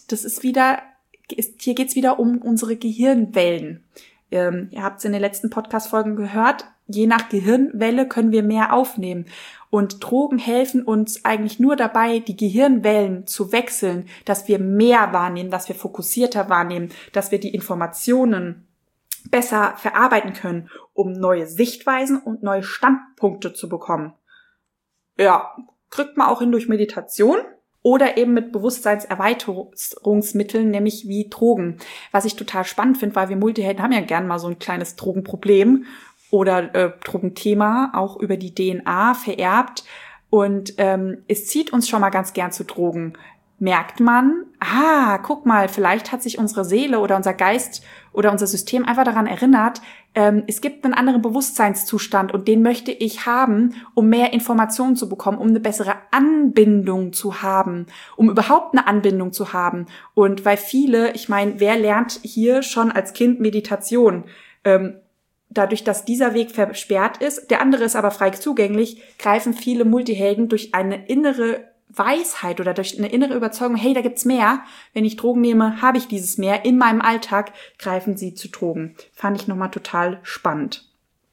hier geht's wieder um unsere Gehirnwellen. Ihr habt es in den letzten Podcast-Folgen gehört, je nach Gehirnwelle können wir mehr aufnehmen. Und Drogen helfen uns eigentlich nur dabei, die Gehirnwellen zu wechseln, dass wir mehr wahrnehmen, dass wir fokussierter wahrnehmen, dass wir die Informationen besser verarbeiten können, um neue Sichtweisen und neue Standpunkte zu bekommen. Ja, kriegt man auch hin durch Meditation. Oder eben mit Bewusstseinserweiterungsmitteln, nämlich wie Drogen. Was ich total spannend finde, weil wir Multihelden haben ja gern mal so ein kleines Drogenproblem oder Drogenthema, auch über die DNA vererbt. Und es zieht uns schon mal ganz gern zu Drogen. Merkt man, guck mal, vielleicht hat sich unsere Seele oder unser Geist oder unser System einfach daran erinnert, es gibt einen anderen Bewusstseinszustand und den möchte ich haben, um mehr Informationen zu bekommen, um eine bessere Anbindung zu haben, um überhaupt eine Anbindung zu haben. Und weil viele, ich meine, wer lernt hier schon als Kind Meditation? Dadurch, dass dieser Weg versperrt ist, der andere ist aber frei zugänglich, greifen viele Multihelden durch eine innere Weisheit oder durch eine innere Überzeugung, hey, da gibt's mehr. Wenn ich Drogen nehme, habe ich dieses mehr. In meinem Alltag greifen sie zu Drogen. Fand ich nochmal total spannend.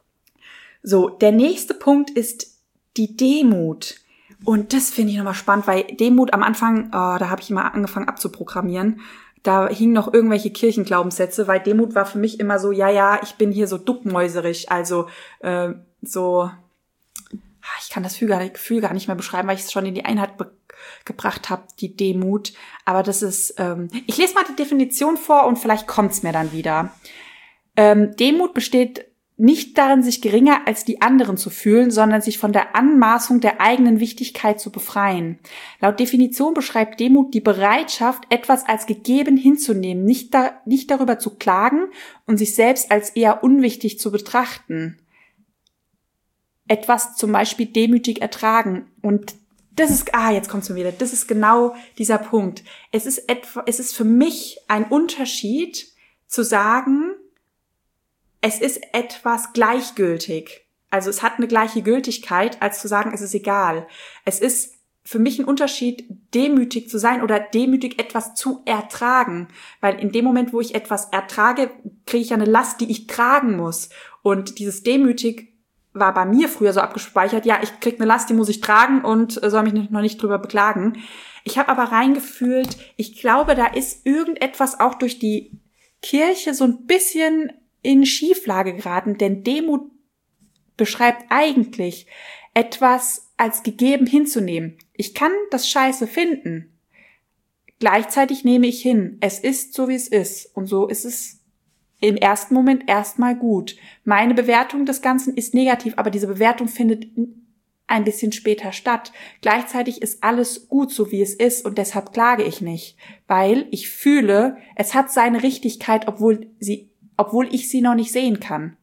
So, der nächste Punkt ist die Demut. Und das finde ich nochmal spannend, weil Demut am Anfang, da habe ich immer angefangen abzuprogrammieren. Da hingen noch irgendwelche Kirchenglaubenssätze, weil Demut war für mich immer so, ja, ich bin hier so duckmäuserig, also ich kann das Gefühl gar nicht mehr beschreiben, weil ich es schon in die Einheit gebracht habe, die Demut. Aber das ist, ich lese mal die Definition vor und vielleicht kommt's mir dann wieder. Demut besteht nicht darin, sich geringer als die anderen zu fühlen, sondern sich von der Anmaßung der eigenen Wichtigkeit zu befreien. Laut Definition beschreibt Demut die Bereitschaft, etwas als gegeben hinzunehmen, nicht darüber zu klagen und sich selbst als eher unwichtig zu betrachten. Etwas zum Beispiel demütig ertragen. Und das ist, jetzt kommt's mir wieder, das ist genau dieser Punkt. Es ist für mich ein Unterschied zu sagen, es ist etwas gleichgültig. Also es hat eine gleiche Gültigkeit, als zu sagen, es ist egal. Es ist für mich ein Unterschied, demütig zu sein oder demütig etwas zu ertragen. Weil in dem Moment, wo ich etwas ertrage, kriege ich ja eine Last, die ich tragen muss. Und dieses demütig war bei mir früher so abgespeichert, ja, ich krieg eine Last, die muss ich tragen und soll mich noch nicht drüber beklagen. Ich habe aber reingefühlt, ich glaube, da ist irgendetwas auch durch die Kirche so ein bisschen in Schieflage geraten, denn Demut beschreibt eigentlich etwas als gegeben hinzunehmen. Ich kann das Scheiße finden. Gleichzeitig nehme ich hin, es ist so, wie es ist. Und so ist es im ersten Moment erstmal gut. Meine Bewertung des Ganzen ist negativ, aber diese Bewertung findet ein bisschen später statt. Gleichzeitig ist alles gut, so wie es ist, und deshalb klage ich nicht, weil ich fühle, es hat seine Richtigkeit, obwohl ich sie noch nicht sehen kann.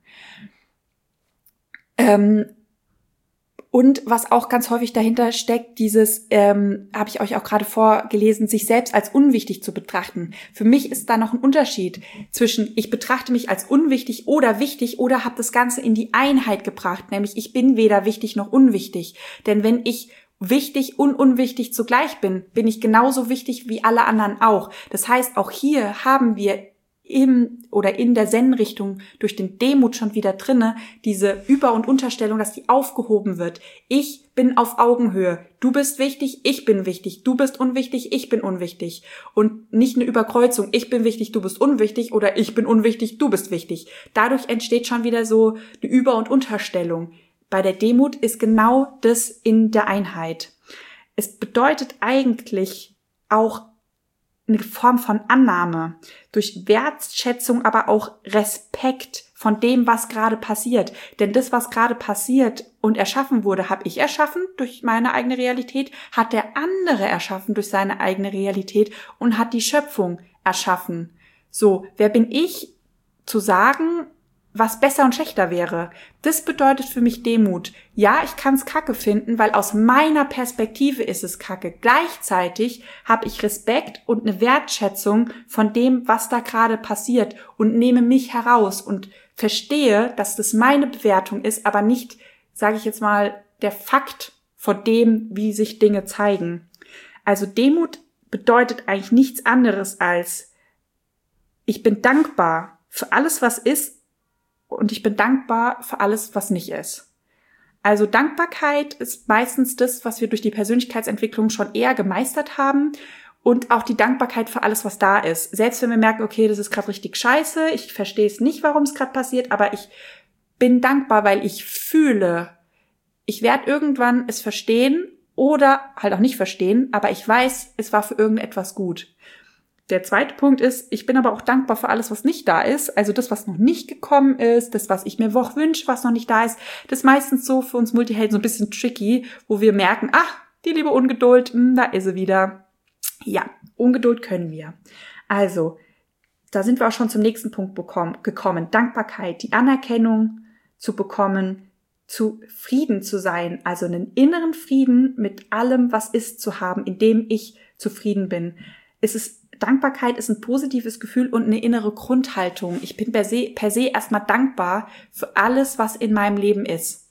Und was auch ganz häufig dahinter steckt, dieses, habe ich euch auch gerade vorgelesen, sich selbst als unwichtig zu betrachten. Für mich ist da noch ein Unterschied zwischen, ich betrachte mich als unwichtig oder wichtig oder habe das Ganze in die Einheit gebracht, nämlich ich bin weder wichtig noch unwichtig. Denn wenn ich wichtig und unwichtig zugleich bin, bin ich genauso wichtig wie alle anderen auch. Das heißt, auch hier haben wir in der Zen-Richtung durch den Demut schon wieder drinne, diese Über- und Unterstellung, dass die aufgehoben wird. Ich bin auf Augenhöhe. Du bist wichtig, ich bin wichtig. Du bist unwichtig, ich bin unwichtig. Und nicht eine Überkreuzung. Ich bin wichtig, du bist unwichtig oder ich bin unwichtig, du bist wichtig. Dadurch entsteht schon wieder so eine Über- und Unterstellung. Bei der Demut ist genau das in der Einheit. Es bedeutet eigentlich auch eine Form von Annahme, durch Wertschätzung, aber auch Respekt von dem, was gerade passiert. Denn das, was gerade passiert und erschaffen wurde, habe ich erschaffen durch meine eigene Realität, hat der andere erschaffen durch seine eigene Realität und hat die Schöpfung erschaffen. So, wer bin ich zu sagen, was besser und schlechter wäre? Das bedeutet für mich Demut. Ja, ich kann es kacke finden, weil aus meiner Perspektive ist es kacke. Gleichzeitig habe ich Respekt und eine Wertschätzung von dem, was da gerade passiert und nehme mich heraus und verstehe, dass das meine Bewertung ist, aber nicht, sage ich jetzt mal, der Fakt von dem, wie sich Dinge zeigen. Also Demut bedeutet eigentlich nichts anderes als, ich bin dankbar für alles, was ist, und ich bin dankbar für alles, was nicht ist. Also Dankbarkeit ist meistens das, was wir durch die Persönlichkeitsentwicklung schon eher gemeistert haben, und auch die Dankbarkeit für alles, was da ist. Selbst wenn wir merken, okay, das ist gerade richtig scheiße, ich verstehe es nicht, warum es gerade passiert, aber ich bin dankbar, weil ich fühle, ich werde irgendwann es verstehen oder halt auch nicht verstehen, aber ich weiß, es war für irgendetwas gut. Der zweite Punkt ist, ich bin aber auch dankbar für alles, was nicht da ist. Also das, was noch nicht gekommen ist, das, was ich mir auch wünsche, was noch nicht da ist. Das ist meistens so für uns Multihelden so ein bisschen tricky, wo wir merken, die liebe Ungeduld, da ist sie wieder. Ja, Ungeduld können wir. Also, da sind wir auch schon zum nächsten Punkt gekommen. Dankbarkeit, die Anerkennung zu bekommen, zu Frieden zu sein, also einen inneren Frieden mit allem, was ist, zu haben, in dem ich zufrieden bin. Dankbarkeit ist ein positives Gefühl und eine innere Grundhaltung. Ich bin per se erstmal dankbar für alles, was in meinem Leben ist.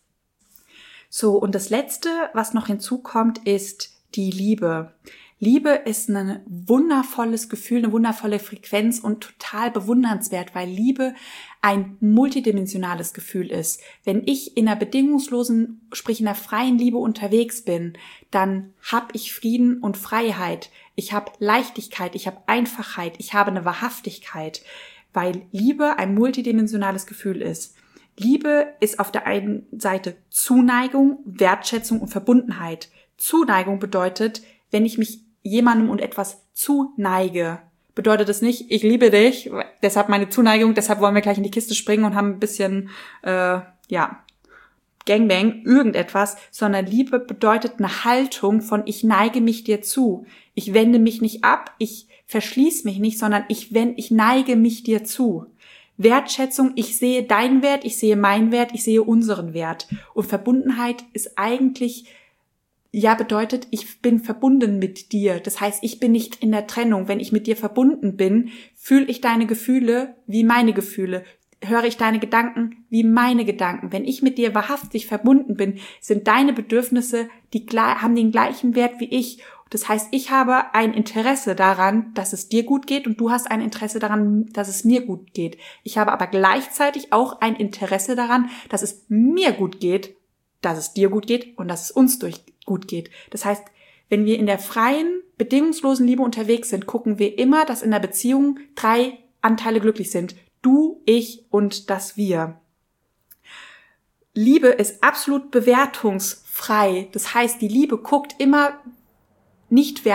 So, und das Letzte, was noch hinzukommt, ist die Liebe. Liebe ist ein wundervolles Gefühl, eine wundervolle Frequenz und total bewundernswert, weil Liebe ein multidimensionales Gefühl ist. Wenn ich in einer bedingungslosen, sprich in einer freien Liebe unterwegs bin, dann habe ich Frieden und Freiheit. Ich habe Leichtigkeit, ich habe Einfachheit, ich habe eine Wahrhaftigkeit, weil Liebe ein multidimensionales Gefühl ist. Liebe ist auf der einen Seite Zuneigung, Wertschätzung und Verbundenheit. Zuneigung bedeutet, wenn ich mich jemandem und etwas zuneige, bedeutet es nicht, ich liebe dich, deshalb meine Zuneigung, deshalb wollen wir gleich in die Kiste springen und haben ein bisschen, Gangbang, irgendetwas, sondern Liebe bedeutet eine Haltung von ich neige mich dir zu. Ich wende mich nicht ab, ich verschließe mich nicht, sondern ich neige mich dir zu. Wertschätzung, ich sehe deinen Wert, ich sehe meinen Wert, ich sehe unseren Wert. Und Verbundenheit ist eigentlich, bedeutet, ich bin verbunden mit dir. Das heißt, ich bin nicht in der Trennung. Wenn ich mit dir verbunden bin, fühle ich deine Gefühle wie meine Gefühle. Höre ich deine Gedanken wie meine Gedanken. Wenn ich mit dir wahrhaftig verbunden bin, sind deine Bedürfnisse, haben den gleichen Wert wie ich. Das heißt, ich habe ein Interesse daran, dass es dir gut geht und du hast ein Interesse daran, dass es mir gut geht. Ich habe aber gleichzeitig auch ein Interesse daran, dass es mir gut geht, dass es dir gut geht und dass es uns gut geht. Das heißt, wenn wir in der freien, bedingungslosen Liebe unterwegs sind, gucken wir immer, dass in der Beziehung 3 Anteile glücklich sind. Du, ich und das Wir. Liebe ist absolut bewertungsfrei. Das heißt, die Liebe guckt immer nicht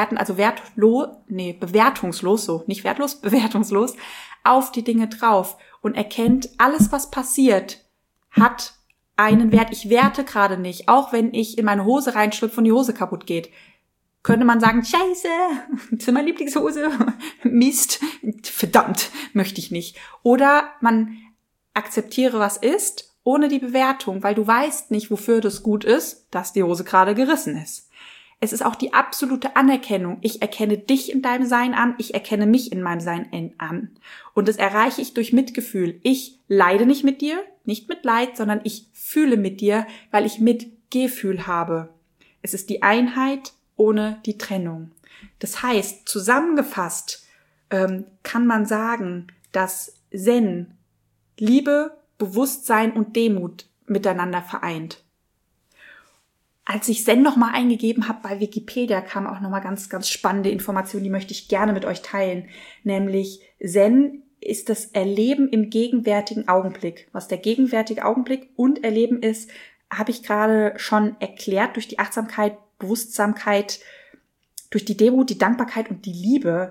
bewertungslos auf die Dinge drauf und erkennt, alles, was passiert, hat einen Wert. Ich werte gerade nicht, auch wenn ich in meine Hose reinschlüpfe und die Hose kaputt geht. Könnte man sagen, Scheiße, das ist meine Lieblingshose, Mist, verdammt, möchte ich nicht. Oder man akzeptiere, was ist, ohne die Bewertung, weil du weißt nicht, wofür das gut ist, dass die Hose gerade gerissen ist. Es ist auch die absolute Anerkennung. Ich erkenne dich in deinem Sein an, ich erkenne mich in meinem Sein an. Und das erreiche ich durch Mitgefühl. Ich leide nicht mit dir, nicht mit Leid, sondern ich fühle mit dir, weil ich Mitgefühl habe. Es ist die Einheit ohne die Trennung. Das heißt, zusammengefasst kann man sagen, dass Zen Liebe, Bewusstsein und Demut miteinander vereint. Als ich Zen nochmal eingegeben habe bei Wikipedia, kam auch nochmal ganz, ganz spannende Informationen, die möchte ich gerne mit euch teilen. Nämlich Zen ist das Erleben im gegenwärtigen Augenblick. Was der gegenwärtige Augenblick und Erleben ist, habe ich gerade schon erklärt durch die Achtsamkeit, Bewusstsamkeit, durch die Demut, die Dankbarkeit und die Liebe.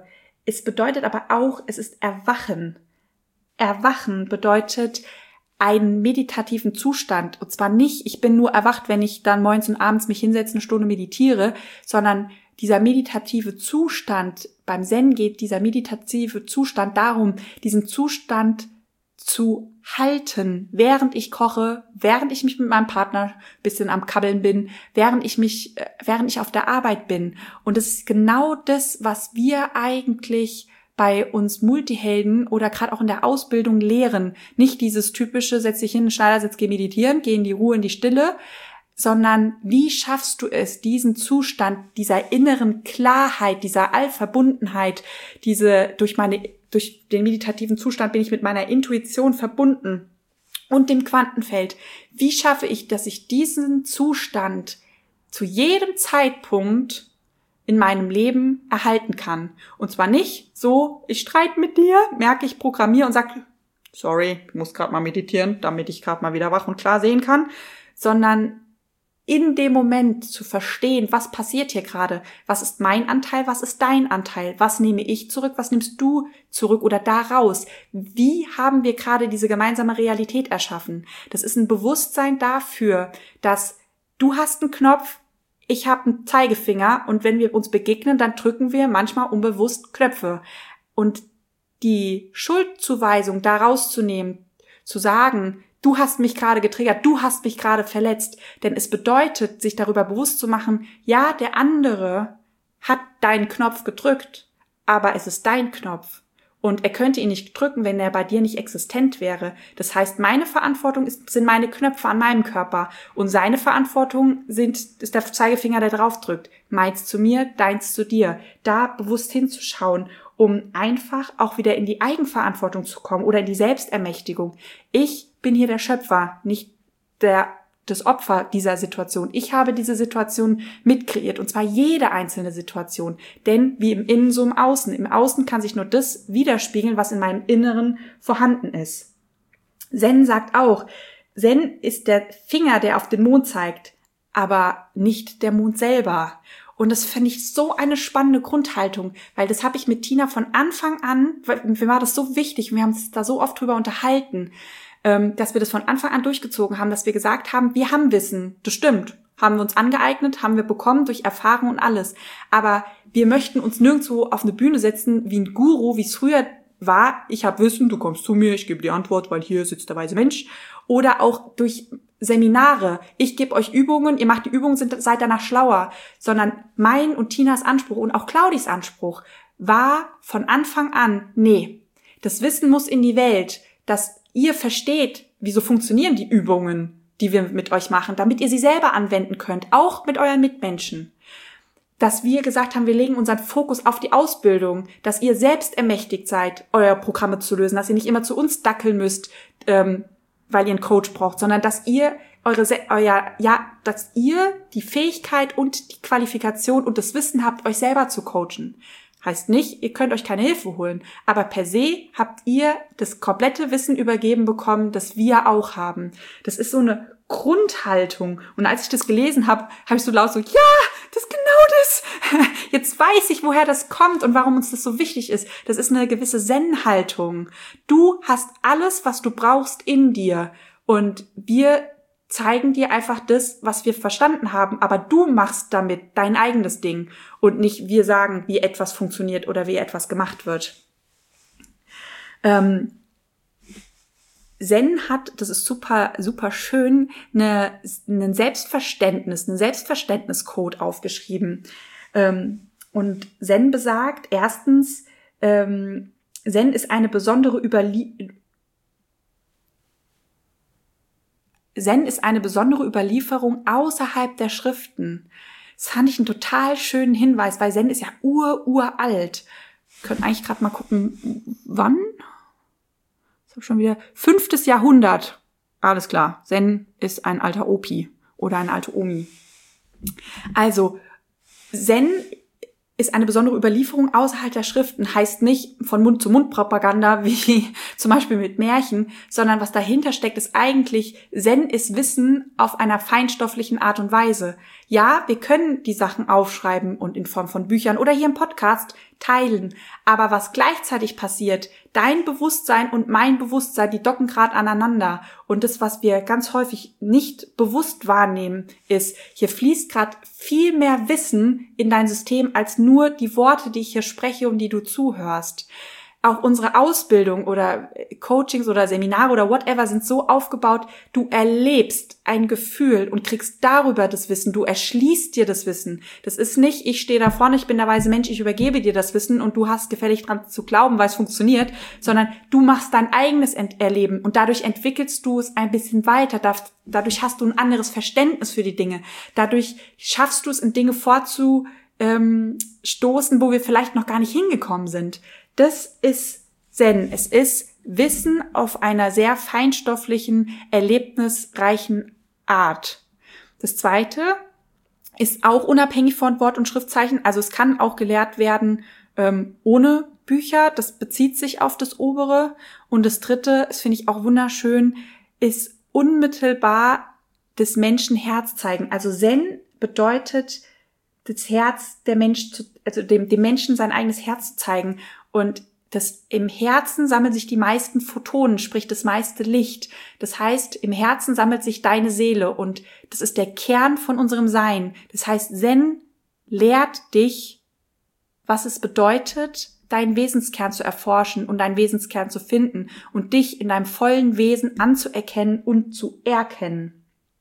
es bedeutet aber auch, es ist Erwachen. Erwachen bedeutet einen meditativen Zustand. Und zwar nicht, ich bin nur erwacht, wenn ich dann morgens und abends mich hinsetze, eine Stunde meditiere, sondern dieser meditative Zustand, beim Zen geht dieser meditative Zustand darum, diesen Zustand zu halten, während ich koche, während ich mich mit meinem Partner ein bisschen am Kabbeln bin, während ich auf der Arbeit bin. Und das ist genau das, was wir eigentlich bei uns Multihelden oder gerade auch in der Ausbildung lehren. Nicht dieses typische, setz dich hin, in den Schneidersitz, geh meditieren, geh in die Ruhe, in die Stille, sondern wie schaffst du es, diesen Zustand dieser inneren Klarheit, dieser Allverbundenheit, durch den meditativen Zustand bin ich mit meiner Intuition verbunden und dem Quantenfeld. Wie schaffe ich, dass ich diesen Zustand zu jedem Zeitpunkt in meinem Leben erhalten kann? Und zwar nicht so, ich streite mit dir, merke ich, programmiere und sage, sorry, ich muss gerade mal meditieren, damit ich gerade mal wieder wach und klar sehen kann, sondern in dem Moment zu verstehen, was passiert hier gerade, was ist mein Anteil, was ist dein Anteil, was nehme ich zurück, was nimmst du zurück oder daraus, wie haben wir gerade diese gemeinsame Realität erschaffen. Das ist ein Bewusstsein dafür, dass du hast einen Knopf, ich habe einen Zeigefinger und wenn wir uns begegnen, dann drücken wir manchmal unbewusst Knöpfe. Und die Schuldzuweisung da rauszunehmen, zu sagen, du hast mich gerade getriggert, du hast mich gerade verletzt. Denn es bedeutet, sich darüber bewusst zu machen, ja, der andere hat deinen Knopf gedrückt, aber es ist dein Knopf. Und er könnte ihn nicht drücken, wenn er bei dir nicht existent wäre. Das heißt, meine Verantwortung sind meine Knöpfe an meinem Körper und seine Verantwortung ist der Zeigefinger, der drauf drückt. Meins zu mir, deins zu dir. Da bewusst hinzuschauen, um einfach auch wieder in die Eigenverantwortung zu kommen oder in die Selbstermächtigung. Ich bin hier der Schöpfer, nicht das Opfer dieser Situation. Ich habe diese Situation mitkreiert und zwar jede einzelne Situation. Denn wie im Innen, so im Außen. Im Außen kann sich nur das widerspiegeln, was in meinem Inneren vorhanden ist. Zen sagt auch, Zen ist der Finger, der auf den Mond zeigt, aber nicht der Mond selber. Und das finde ich so eine spannende Grundhaltung, weil das habe ich mit Tina von Anfang an, mir war das so wichtig, wir haben uns da so oft drüber unterhalten, dass wir das von Anfang an durchgezogen haben, dass wir gesagt haben, wir haben Wissen, das stimmt, haben wir uns angeeignet, haben wir bekommen durch Erfahrung und alles. Aber wir möchten uns nirgendwo auf eine Bühne setzen wie ein Guru, wie es früher war. Ich habe Wissen, du kommst zu mir, ich gebe die Antwort, weil hier sitzt der weise Mensch. Oder auch durch Seminare. Ich gebe euch Übungen, ihr macht die Übungen, seid danach schlauer. Sondern mein und Tinas Anspruch und auch Claudis Anspruch war von Anfang an, nee, das Wissen muss in die Welt, dass ihr versteht, wieso funktionieren die Übungen, die wir mit euch machen, damit ihr sie selber anwenden könnt, auch mit euren Mitmenschen. Dass wir gesagt haben, wir legen unseren Fokus auf die Ausbildung, dass ihr selbst ermächtigt seid, eure Programme zu lösen, dass ihr nicht immer zu uns dackeln müsst, weil ihr einen Coach braucht, sondern dass ihr dass ihr die Fähigkeit und die Qualifikation und das Wissen habt, euch selber zu coachen. Heißt nicht, ihr könnt euch keine Hilfe holen, aber per se habt ihr das komplette Wissen übergeben bekommen, das wir auch haben. Das ist so eine Grundhaltung. Und als ich das gelesen habe, habe ich so laut so, ja, das ist genau das. Jetzt weiß ich, woher das kommt und warum uns das so wichtig ist. Das ist eine gewisse Zen-Haltung. Du hast alles, was du brauchst in dir. Und wir zeigen dir einfach das, was wir verstanden haben, aber du machst damit dein eigenes Ding und nicht wir sagen, wie etwas funktioniert oder wie etwas gemacht wird. Zen hat, das ist super, super schön, einen Selbstverständniscode aufgeschrieben. Und Zen besagt, erstens, Zen ist eine besondere Überlieferung außerhalb der Schriften. Das fand ich einen total schönen Hinweis, weil Zen ist ja uralt. Wir können eigentlich gerade mal gucken, wann? Das habe schon wieder 5. Jahrhundert. Alles klar, Zen ist ein alter Opi oder eine alte Omi. Also, Zen ist eine besondere Überlieferung außerhalb der Schriften, heißt nicht von Mund-zu-Mund-Propaganda, wie zum Beispiel mit Märchen, sondern was dahinter steckt, ist eigentlich, Zen ist Wissen auf einer feinstofflichen Art und Weise. Ja, wir können die Sachen aufschreiben und in Form von Büchern oder hier im Podcast teilen. Aber was gleichzeitig passiert, dein Bewusstsein und mein Bewusstsein, die docken gerade aneinander. Und das, was wir ganz häufig nicht bewusst wahrnehmen, ist, hier fließt gerade viel mehr Wissen in dein System als nur die Worte, die ich hier spreche und die du zuhörst. Auch unsere Ausbildung oder Coachings oder Seminare oder whatever sind so aufgebaut, du erlebst ein Gefühl und kriegst darüber das Wissen, du erschließt dir das Wissen. Das ist nicht, ich stehe da vorne, ich bin der weise Mensch, ich übergebe dir das Wissen und du hast gefällig dran zu glauben, weil es funktioniert, sondern du machst dein eigenes Erleben und dadurch entwickelst du es ein bisschen weiter, dadurch hast du ein anderes Verständnis für die Dinge, dadurch schaffst du es, in Dinge vorzustoßen, wo wir vielleicht noch gar nicht hingekommen sind. Das ist Zen. Es ist Wissen auf einer sehr feinstofflichen, erlebnisreichen Art. Das Zweite ist auch unabhängig von Wort und Schriftzeichen. Also es kann auch gelehrt werden ohne Bücher. Das bezieht sich auf das Obere. Und das Dritte, das finde ich auch wunderschön, ist unmittelbar des Menschen Herz zeigen. Also Zen bedeutet, das Herz der Mensch dem Menschen sein eigenes Herz zu zeigen. Und im Herzen sammeln sich die meisten Photonen, sprich das meiste Licht. Das heißt, im Herzen sammelt sich deine Seele und das ist der Kern von unserem Sein. Das heißt, Zen lehrt dich, was es bedeutet, deinen Wesenskern zu erforschen und deinen Wesenskern zu finden und dich in deinem vollen Wesen anzuerkennen und zu erkennen.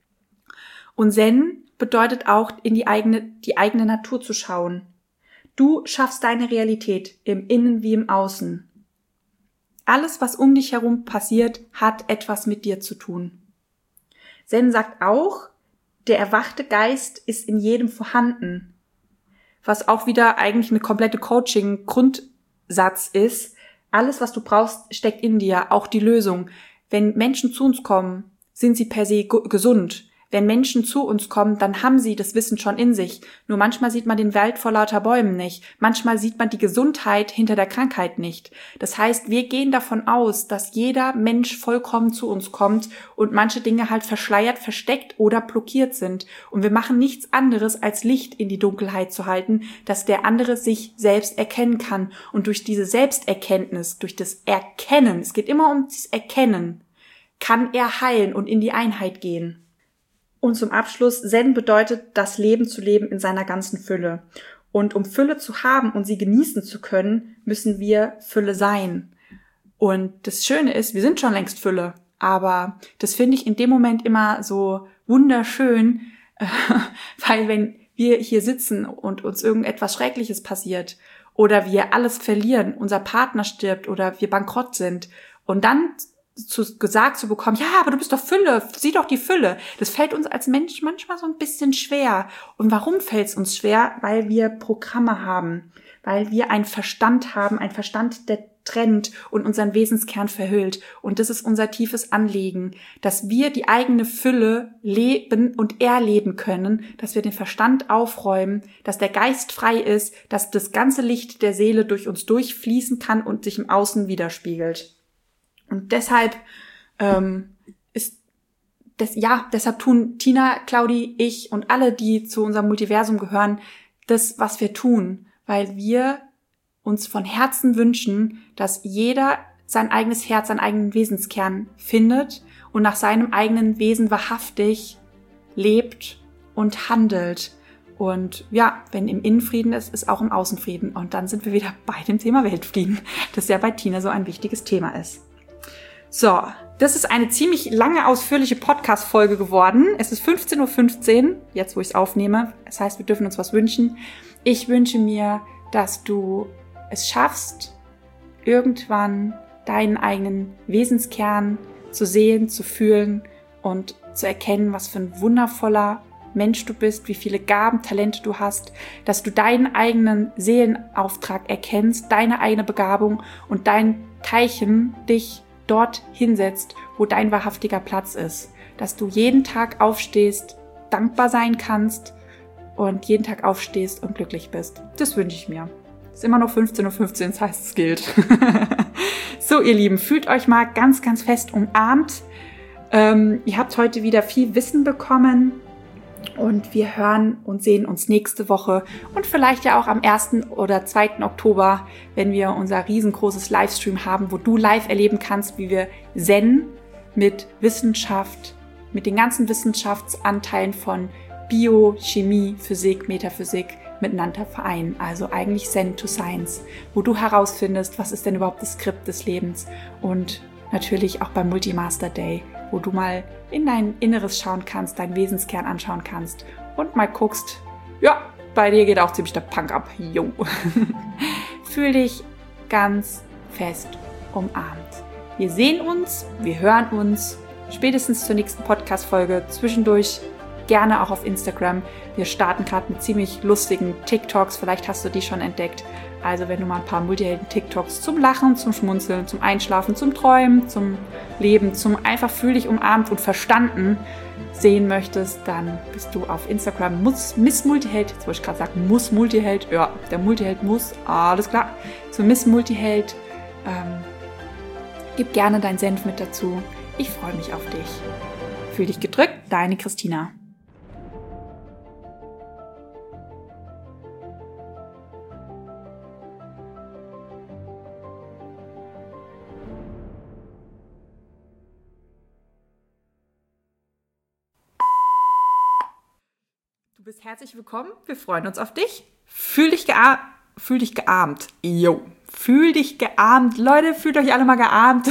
Und Zen bedeutet auch, in die eigene Natur zu schauen. Du schaffst deine Realität im Innen wie im Außen. Alles, was um dich herum passiert, hat etwas mit dir zu tun. Zen sagt auch, der erwachte Geist ist in jedem vorhanden. Was auch wieder eigentlich eine komplette Coaching-Grundsatz ist. Alles, was du brauchst, steckt in dir, auch die Lösung. Wenn Menschen zu uns kommen, sind sie per se gesund. Wenn Menschen zu uns kommen, dann haben sie das Wissen schon in sich. Nur manchmal sieht man den Wald vor lauter Bäumen nicht. Manchmal sieht man die Gesundheit hinter der Krankheit nicht. Das heißt, wir gehen davon aus, dass jeder Mensch vollkommen zu uns kommt und manche Dinge halt verschleiert, versteckt oder blockiert sind. Und wir machen nichts anderes, als Licht in die Dunkelheit zu halten, dass der andere sich selbst erkennen kann. Und durch diese Selbsterkenntnis, durch das Erkennen, es geht immer um das Erkennen, kann er heilen und in die Einheit gehen. Und zum Abschluss, Zen bedeutet, das Leben zu leben in seiner ganzen Fülle. Und um Fülle zu haben und sie genießen zu können, müssen wir Fülle sein. Und das Schöne ist, wir sind schon längst Fülle. Aber das finde ich in dem Moment immer so wunderschön, weil wenn wir hier sitzen und uns irgendetwas Schreckliches passiert oder wir alles verlieren, unser Partner stirbt oder wir bankrott sind und dann gesagt zu bekommen, ja, aber du bist doch Fülle, sieh doch die Fülle. Das fällt uns als Mensch manchmal so ein bisschen schwer. Und warum fällt es uns schwer? Weil wir Programme haben, weil wir einen Verstand haben, einen Verstand, der trennt und unseren Wesenskern verhüllt. Und das ist unser tiefes Anliegen, dass wir die eigene Fülle leben und erleben können, dass wir den Verstand aufräumen, dass der Geist frei ist, dass das ganze Licht der Seele durch uns durchfließen kann und sich im Außen widerspiegelt. Und deshalb deshalb tun Tina, Claudi, ich und alle, die zu unserem Multiversum gehören, das, was wir tun, weil wir uns von Herzen wünschen, dass jeder sein eigenes Herz, seinen eigenen Wesenskern findet und nach seinem eigenen Wesen wahrhaftig lebt und handelt. Und ja, wenn im Innenfrieden ist, ist auch im Außenfrieden. Und dann sind wir wieder bei dem Thema Weltfrieden, das ja bei Tina so ein wichtiges Thema ist. So, das ist eine ziemlich lange, ausführliche Podcast-Folge geworden. Es ist 15:15 Uhr, jetzt wo ich es aufnehme. Das heißt, wir dürfen uns was wünschen. Ich wünsche mir, dass du es schaffst, irgendwann deinen eigenen Wesenskern zu sehen, zu fühlen und zu erkennen, was für ein wundervoller Mensch du bist, wie viele Gaben, Talente du hast, dass du deinen eigenen Seelenauftrag erkennst, deine eigene Begabung und dein Teilchen dich dort hinsetzt, wo dein wahrhaftiger Platz ist. Dass du jeden Tag aufstehst, dankbar sein kannst und jeden Tag aufstehst und glücklich bist. Das wünsche ich mir. Es ist immer noch 15:15 Uhr, das heißt, es gilt. So, ihr Lieben, fühlt euch mal ganz, ganz fest umarmt. Ihr habt heute wieder viel Wissen bekommen Und wir hören und sehen uns nächste Woche und vielleicht ja auch am 1. oder 2. Oktober, wenn wir unser riesengroßes Livestream haben, wo du live erleben kannst, wie wir Zen mit Wissenschaft, mit den ganzen Wissenschaftsanteilen von Bio, Chemie, Physik, Metaphysik miteinander vereinen. Also eigentlich Zen to Science, wo du herausfindest, was ist denn überhaupt das Skript des Lebens. Und natürlich auch beim Multimaster Day, wo du mal in dein Inneres schauen kannst, deinen Wesenskern anschauen kannst und mal guckst, ja, bei dir geht auch ziemlich der Punk ab. Jo. Fühl dich ganz fest umarmt. Wir sehen uns, wir hören uns, spätestens zur nächsten Podcast-Folge, zwischendurch gerne auch auf Instagram. Wir starten gerade mit ziemlich lustigen TikToks, vielleicht hast du die schon entdeckt. Also wenn du mal ein paar Multihelden-TikToks zum Lachen, zum Schmunzeln, zum Einschlafen, zum Träumen, zum Leben, zum einfach fühl dich umarmt und verstanden sehen möchtest, dann bist du auf Instagram Miss Multiheld. Jetzt wollte ich gerade sagen, Muss Multiheld. Ja, der Multiheld muss. Alles klar. So Miss Multiheld. Gib gerne deinen Senf mit dazu. Ich freue mich auf dich. Fühl dich gedrückt, deine Christina. Du bist herzlich willkommen. Wir freuen uns auf dich. Fühl dich geahmt. Jo. Fühl dich geahmt. Leute, fühlt euch alle mal geahmt.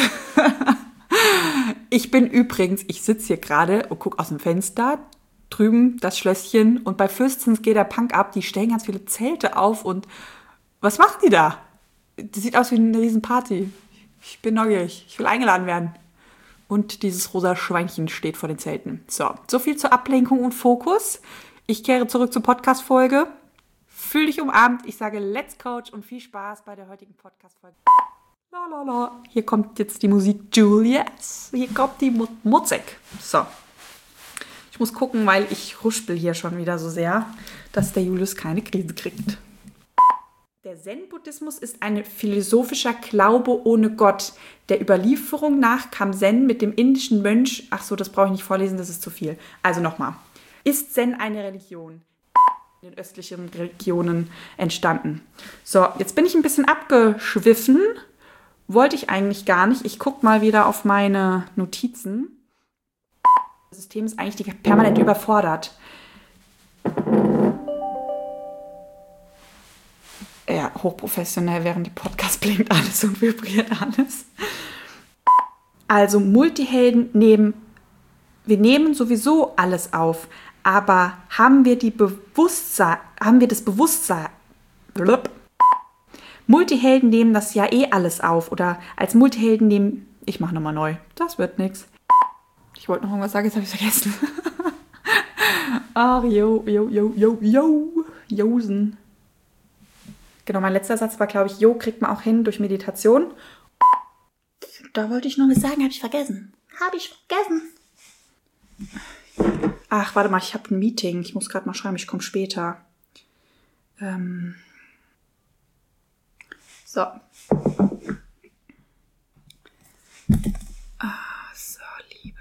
Ich sitze hier gerade und gucke aus dem Fenster. Drüben das Schlösschen. Und bei Fürstens geht der Punk ab. Die stellen ganz viele Zelte auf. Und was machen die da? Das sieht aus wie eine Riesenparty. Ich bin neugierig. Ich will eingeladen werden. Und dieses rosa Schweinchen steht vor den Zelten. So viel zur Ablenkung und Fokus. Ich kehre zurück zur Podcast-Folge. Fühl dich umarmt. Ich sage Let's Coach und viel Spaß bei der heutigen Podcast-Folge. Lalala. Hier kommt jetzt die Musik Julius. Hier kommt die Musik. So. Ich muss gucken, weil ich ruspel hier schon wieder so sehr, dass der Julius keine Krise kriegt. Der Zen-Buddhismus ist ein philosophischer Glaube ohne Gott. Der Überlieferung nach kam Zen mit dem indischen Mönch... Ach so, das brauche ich nicht vorlesen, das ist zu viel. Also nochmal. Ist Zen eine Religion? In den östlichen Regionen entstanden. So, jetzt bin ich ein bisschen abgeschwiffen. Wollte ich eigentlich gar nicht. Ich gucke mal wieder auf meine Notizen. Das System ist eigentlich permanent überfordert. Ja, hochprofessionell, während die Podcast blinkt alles und vibriert alles. Also Multihelden wir nehmen sowieso alles auf, aber haben wir das Bewusstsein, Multihelden nehmen das ja eh alles auf oder als Multihelden nehmen, ich mache nochmal neu, das wird nix. Ich wollte noch irgendwas sagen, jetzt habe ich es vergessen. Ach, Josen. Genau, mein letzter Satz war, glaube ich, kriegt man auch hin durch Meditation. Da wollte ich noch was sagen, habe ich vergessen. Ach, warte mal, ich habe ein Meeting. Ich muss gerade mal schreiben, ich komme später. So. So, Liebe.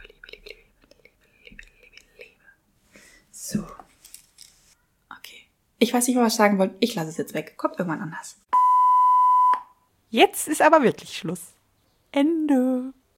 So. Okay. Ich weiß nicht, was ich sagen wollte. Ich lasse es jetzt weg. Kommt irgendwann anders. Jetzt ist aber wirklich Schluss. Ende.